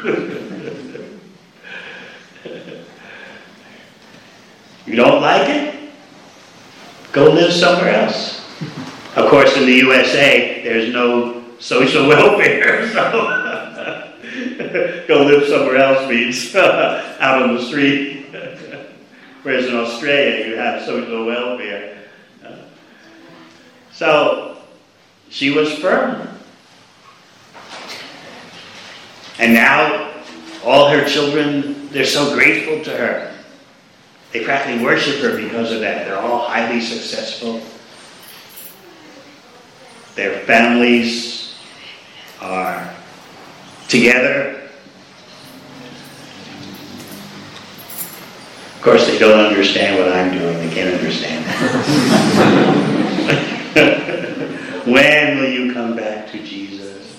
You don't like it? Go live somewhere else. Of course, in the USA, there's no social welfare, so go live somewhere else means out on the street. Whereas in Australia, you have social welfare. So she was firm. And now all her children, they're so grateful to her. They practically worship her because of that. They're all highly successful. Their families are together. Of course, they don't understand what I'm doing. They can't understand that. When will you come back to Jesus?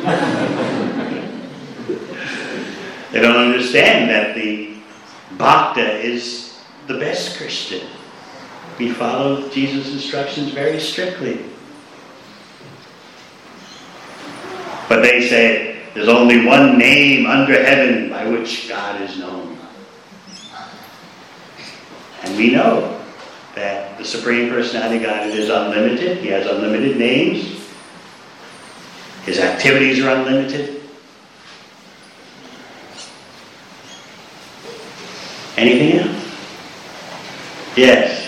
They don't understand that the Bhakta is the best Christian. We follow Jesus' instructions very strictly. But they say there's only one name under heaven by which God is known. And we know that the Supreme Personality of Godhead is unlimited. He has unlimited names. His activities are unlimited. Anything else? Yes.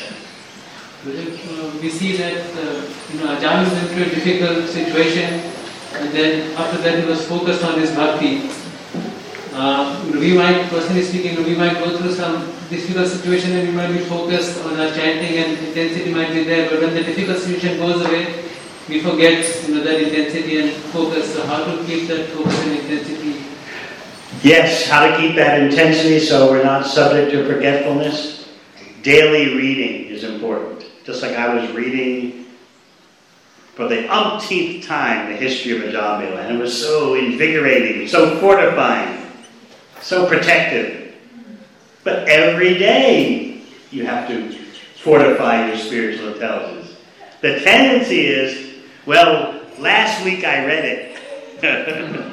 We see that Ajami went through a difficult situation, and then after that he was focused on his bhakti. We might, personally speaking, we might go through some difficult situation and we might be focused on our chanting and intensity might be there, but when the difficult situation goes away, we forget that intensity and focus. So how to keep that focus and intensity? Yes, how to keep that intensity so we're not subject to forgetfulness. Daily reading is important. Just like I was reading for the umpteenth time the history of Ajamila, and it was so invigorating, so fortifying, so protective. But every day you have to fortify your spiritual intelligence. The tendency is, well, last week I read it.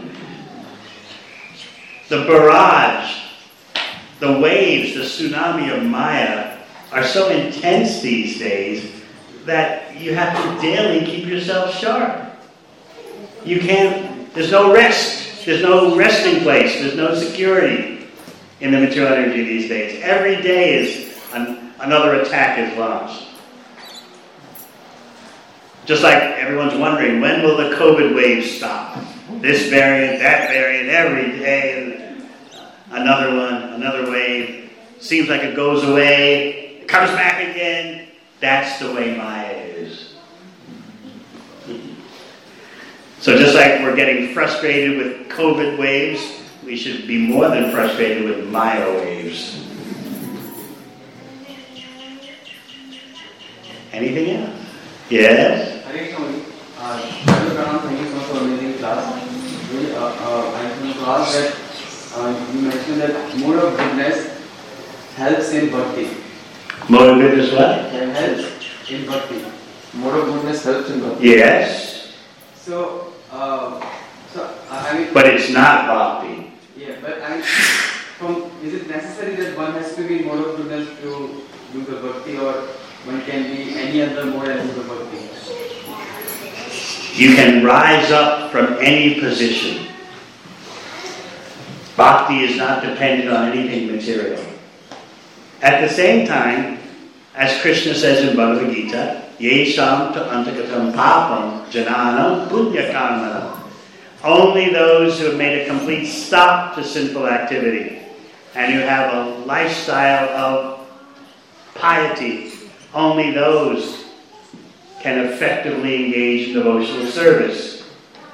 The barrage, the waves, the tsunami of Maya are so intense these days that you have to daily keep yourself sharp. You can't, there's no rest. There's no resting place. There's no security in the material energy these days. Every day is another attack is launched. Just like everyone's wondering, when will the COVID wave stop? This variant, that variant, every day, another one, another wave. Seems like it goes away, it comes back again. That's the way Maya is. So just like we're getting frustrated with COVID waves, we should be more than frustrated with Maya waves. Anything else? Yes? Thank you so much for amazing class. I want to ask that you mentioned that mode of goodness helps in bhakti. Mode of goodness what? Helps in bhakti. Mode of goodness helps in bhakti. Yes. So I mean. But it's not bhakti. Yeah, but I mean, is it necessary that one has to be in mode of goodness to do the bhakti, or one can be any other mode and do the bhakti? You can rise up from any position. Bhakti is not dependent on anything material. At the same time, as Krishna says in Bhagavad Gita, Yesham to antagatam papam jananam punya karmanam. Only those who have made a complete stop to sinful activity and who have a lifestyle of piety, only those can effectively engage in devotional service.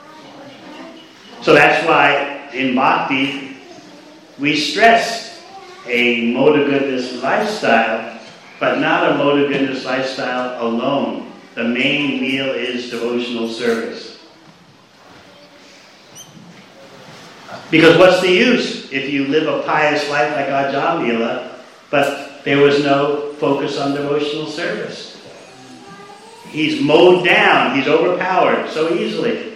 So that's why in Bhakti we stress a mode of goodness lifestyle, but not a mode of goodness lifestyle alone. The main meal is devotional service. Because what's the use if you live a pious life like Ajamila, but there was no focus on devotional service? He's mowed down, he's overpowered so easily.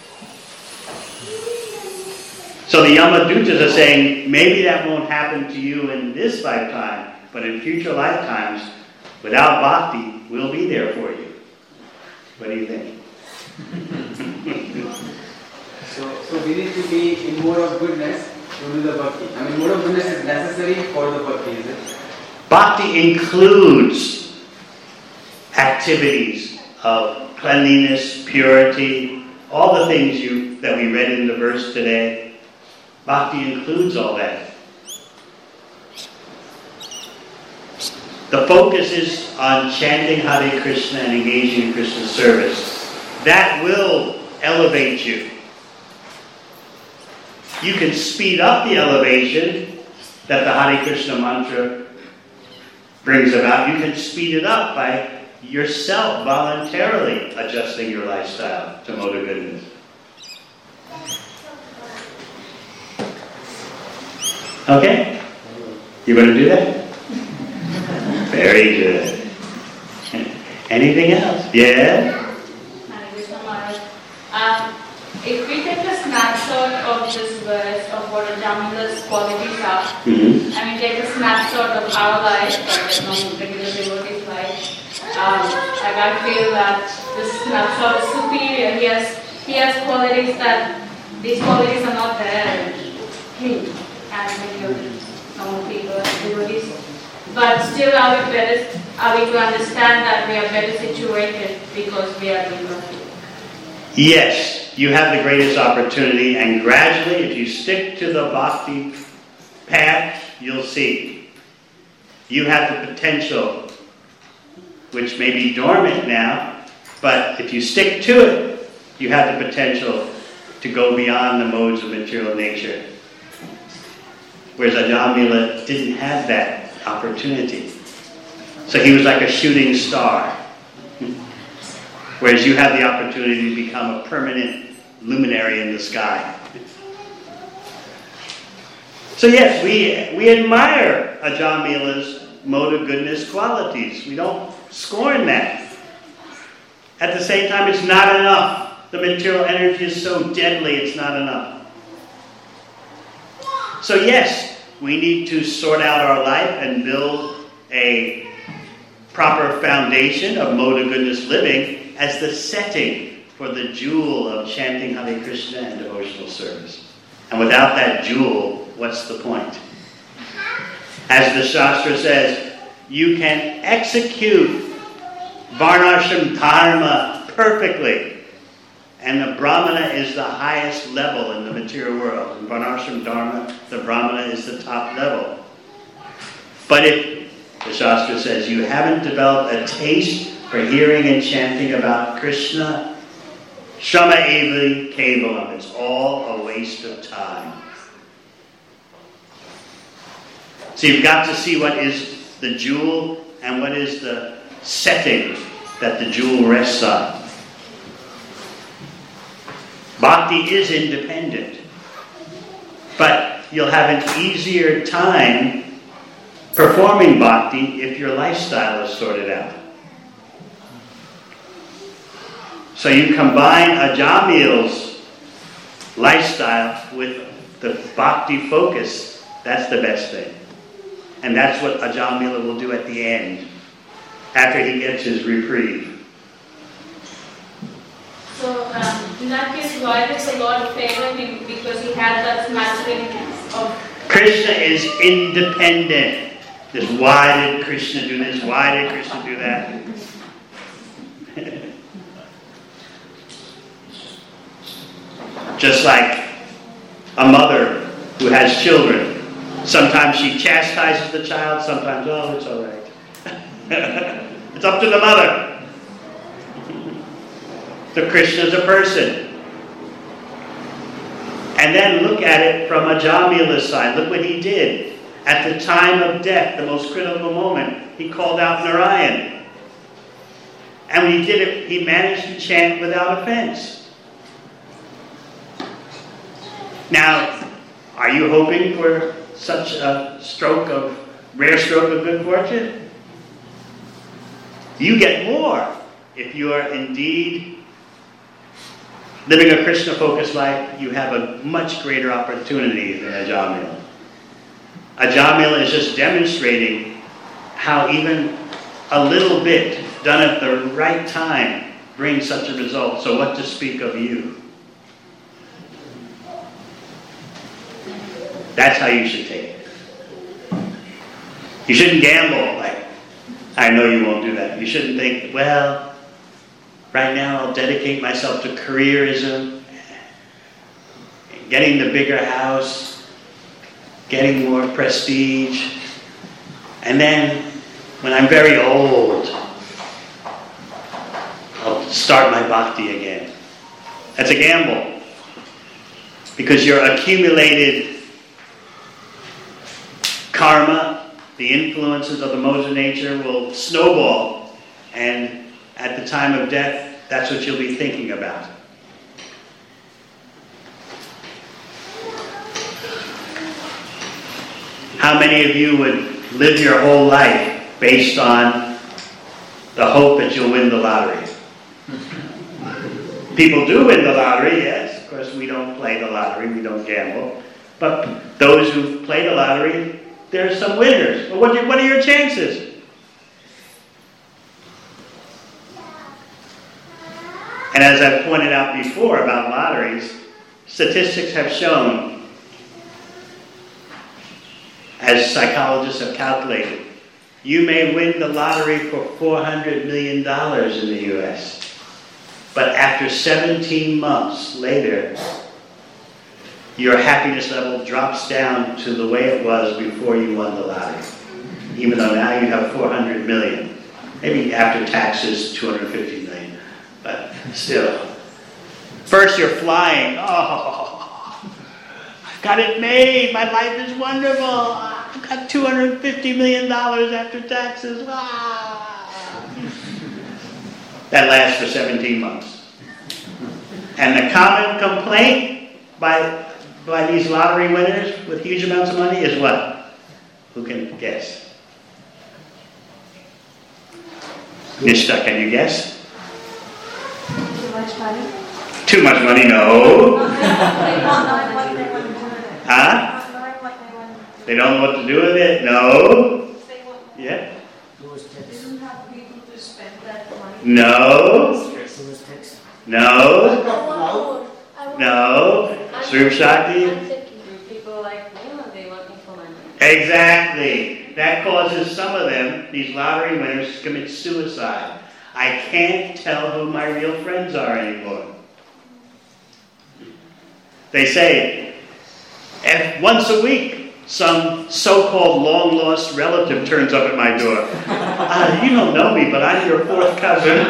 So the Yamadutas are saying, maybe that won't happen to you in this lifetime, but in future lifetimes, without bhakti, we'll be there for you. What do you think? So we need to be in mode of goodness to do the bhakti. I mean, mode of goodness is necessary for the bhakti, is it? Bhakti includes activities of cleanliness, purity, all the things that we read in the verse today. Bhakti includes all that. The focus is on chanting Hare Krishna and engaging in Krishna's service. That will elevate you. You can speed up the elevation that the Hare Krishna mantra brings about. You can speed it up by yourself voluntarily adjusting your lifestyle to mode of goodness. Okay? You going to do that? Very good. Anything else? Yeah? Hare Krishna Maharaj. If we take the snapshot of this verse of what Ajamila's qualities are. Mm-hmm. I mean, take a snapshot of our life, but regular devotee's life. I feel that this snapshot is superior. He has qualities that these qualities are not there in him and many of normal people and devotees. But still, are we to understand that we are better situated because we are doing bhakti? Yes, you have the greatest opportunity, and gradually, if you stick to the bhakti path, you'll see. You have the potential, which may be dormant now, but if you stick to it, you have the potential to go beyond the modes of material nature. Whereas Ajamila didn't have that opportunity. So he was like a shooting star. Whereas you have the opportunity to become a permanent luminary in the sky. So yes, we admire Ajamila's mode of goodness qualities. We don't scorn that. At the same time, it's not enough. The material energy is so deadly, it's not enough. So yes, we need to sort out our life and build a proper foundation of mode of goodness living as the setting for the jewel of chanting Hare Krishna and devotional service. And without that jewel, what's the point? As the Shastra says, you can execute Varnashram Dharma perfectly. And the Brahmana is the highest level in the material world. In Varnashram Dharma, the Brahmana is the top level. But if, the Shastra says, you haven't developed a taste for hearing and chanting about Krishna, Shama Evi Kevalam, it's all a waste of time. So you've got to see what is the jewel and what is the setting that the jewel rests on. Bhakti is independent, but you'll have an easier time performing bhakti if your lifestyle is sorted out. So you combine Ajamila's lifestyle with the bhakti focus, that's the best thing. And that's what Ajamila will do at the end, after he gets his reprieve. So, in that case, why does the Lord favor him? Because he had that mastering of... Krishna is independent. This, why did Krishna do this? Why did Krishna do that? Just like a mother who has children. Sometimes she chastises the child, sometimes, oh, it's all right. It's up to the mother. So Krishna is a person. And then look at it from Ajamila's side. Look what he did. At the time of death, the most critical moment, he called out Narayan. And when he did it, he managed to chant without offense. Now, are you hoping for such a rare stroke of good fortune? You get more if you are indeed living a Krishna-focused life. You have a much greater opportunity than Ajamila. Ajamila is just demonstrating how even a little bit done at the right time brings such a result. So what to speak of you? That's how you should take it. You shouldn't gamble. Like, I know you won't do that. You shouldn't think, well, right now I'll dedicate myself to careerism, getting the bigger house, getting more prestige, and then when I'm very old, I'll start my bhakti again. That's a gamble. Because your accumulated karma, the influences of the modes of nature will snowball, and at the time of death, that's what you'll be thinking about. How many of you would live your whole life based on the hope that you'll win the lottery? People do win the lottery, yes, of course, we don't play the lottery, we don't gamble. But those who play the lottery, there are some winners. But what are your chances? And as I've pointed out before about lotteries, statistics have shown, as psychologists have calculated, you may win the lottery for $400 million in the U.S., but after 17 months later, your happiness level drops down to the way it was before you won the lottery, even though now you have 400 million. Maybe after taxes, 250 million, but still. First you're flying. Oh, I've got it made. My life is wonderful. I've got $250 million after taxes. That lasts for 17 months. And the common complaint by these lottery winners with huge amounts of money is what? Who can guess? Nishta, can you guess? Too much money? Too much money? No. Huh? They don't know what to do with it? No. Yeah? They don't have people to spend that money. No. No. No. Sri Shakti? People like me, they working for money. Exactly. That causes some of them, these lottery winners, to commit suicide. I can't tell who my real friends are anymore. They say, once a week, some so-called long-lost relative turns up at my door. You don't know me, but I'm your fourth cousin.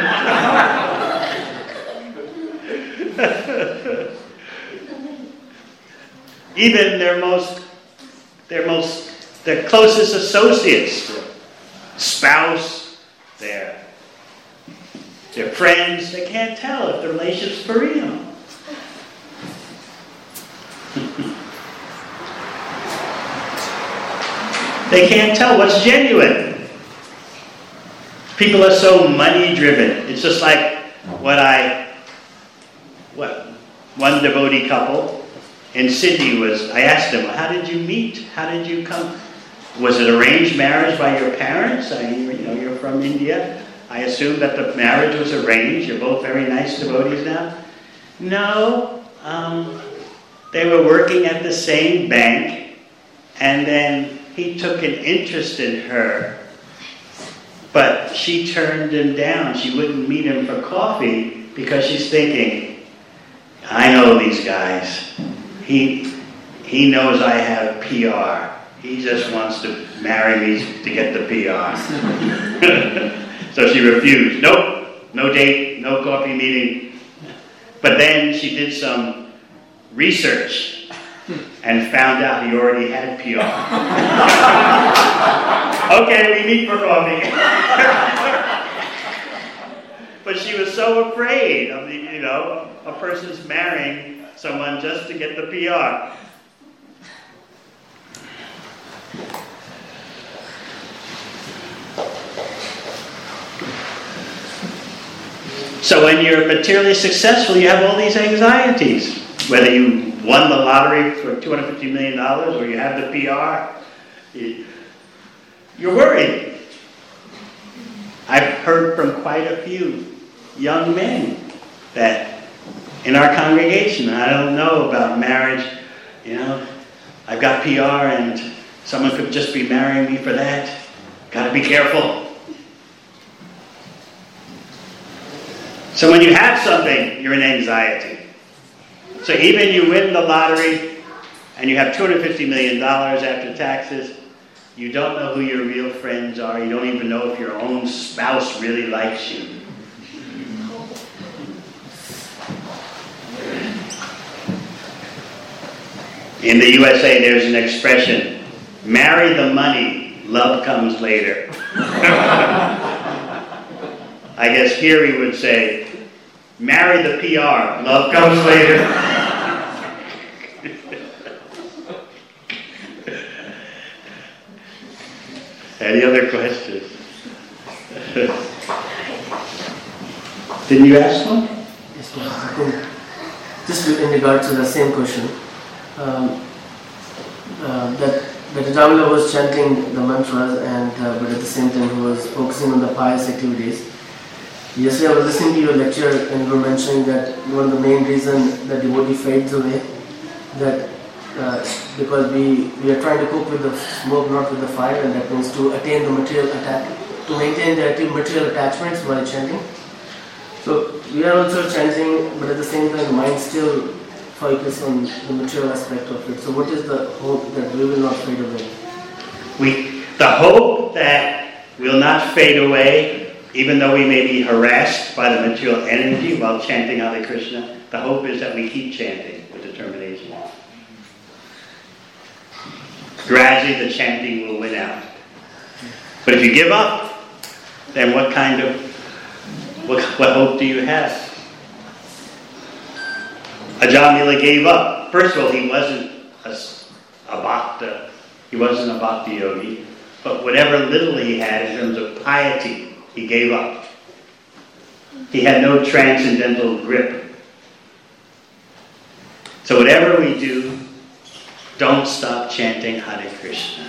Even their closest associates, their spouse, their friends, they can't tell if the relationship's for real. They can't tell what's genuine. People are so money-driven. It's just like one devotee couple in Sydney I asked them, how did you meet? How did you come? Was it arranged marriage by your parents? You're from India. I assume that the marriage was arranged. You're both very nice devotees now. No, they were working at the same bank, and then he took an interest in her, but she turned him down. She wouldn't meet him for coffee because she's thinking, I know these guys. He knows I have PR. He just wants to marry me to get the PR. So she refused. Nope, no date, no coffee meeting. But then she did some research and found out he already had PR. Okay, we meet for coffee. But she was so afraid of a person's marrying someone just to get the PR. So when you're materially successful, you have all these anxieties. Whether you won the lottery for $250 million or you have the PR, you're worried. I've heard from quite a few young men that in our congregation, I don't know about marriage, I've got PR and someone could just be marrying me for that. Got to be careful. So when you have something, you're in anxiety. So even you win the lottery and you have $250 million after taxes, you don't know who your real friends are. You don't even know if your own spouse really likes you. In the USA, there's an expression, marry the money, love comes later. I guess here he would say, marry the PR, love comes later. Any other questions? Didn't you ask one? Yes, just in regards to the same question, that Ajamila was chanting the mantras and but at the same time he was focusing on the pious activities. Yesterday I was listening to your lecture and you were mentioning that one of the main reasons that devotee fades away, that because we are trying to cook with the smoke, not with the fire, and that means to attain the material to maintain the material attachments while chanting. So we are also chanting, but at the same time the mind still focus on the material aspect of it. So what is the hope that we will not fade away? The hope that we'll not fade away, even though we may be harassed by the material energy while chanting Hare Krishna, the hope is that we keep chanting with determination. Gradually the chanting will win out. But if you give up, then what hope do you have? Ajamila gave up. First of all, he wasn't a bhakta. He wasn't a bhakti yogi. But whatever little he had in terms of piety, he gave up. He had no transcendental grip. So whatever we do, don't stop chanting Hare Krishna.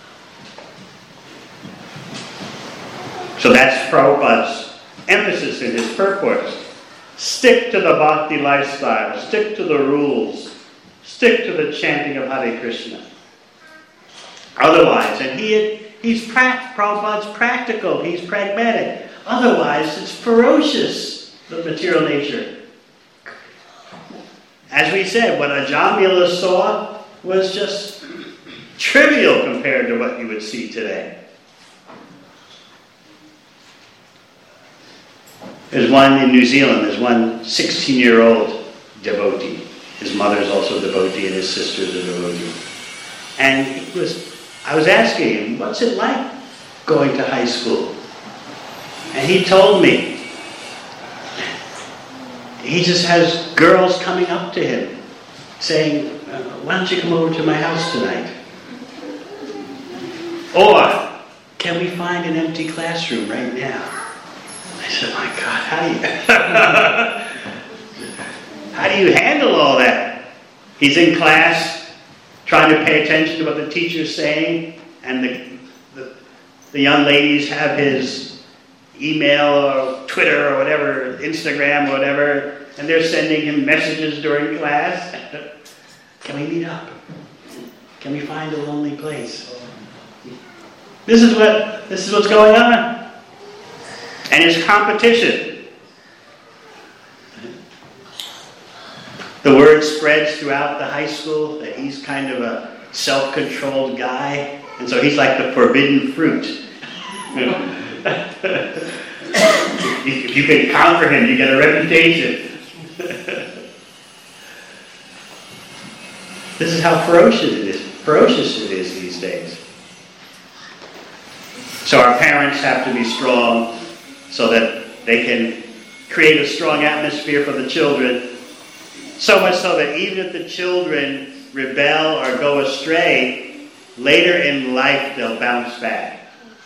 So that's Prabhupada's emphasis in his purport. Stick to the bhakti lifestyle, stick to the rules, stick to the chanting of Hare Krishna. Otherwise, and Prabhupada's practical, he's pragmatic. Otherwise, it's ferocious, the material nature. As we said, what Ajamila saw was just trivial compared to what you would see today. There's one in New Zealand, there's one 16-year-old devotee. His mother's also a devotee and his sister's a devotee. And I was asking him, what's it like going to high school? And he told me, he just has girls coming up to him saying, why don't you come over to my house tonight? Or, can we find an empty classroom right now? I said, my God, how do you handle all that? He's in class, trying to pay attention to what the teacher's saying, and the young ladies have his email or Twitter or whatever, Instagram or whatever, and they're sending him messages during class. Can we meet up? Can we find a lonely place? This is what's going on. And his competition. The word spreads throughout the high school that he's kind of a self-controlled guy, and so he's like the forbidden fruit. If you can conquer him, you get a reputation. This is how ferocious it is these days. So our parents have to be strong so that they can create a strong atmosphere for the children. So much so that even if the children rebel or go astray, later in life they'll bounce back.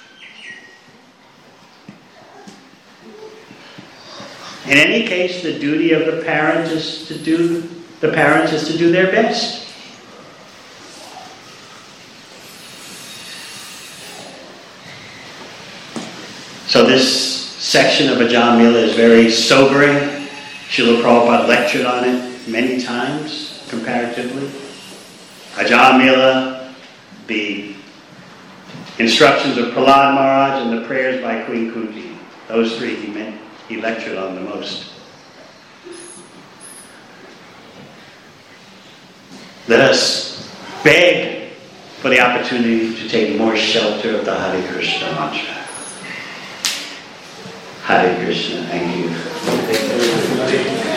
In any case, the duty of the parent is to do their best. So this section of Ajamila is very sobering. Srila Prabhupada lectured on it many times, comparatively. Ajamila, the instructions of Prahlad Maharaj, and the prayers by Queen Kunti. Those three he lectured on the most. Let us beg for the opportunity to take more shelter of the Hare Krishna mantra. Hare Krishna, thank you.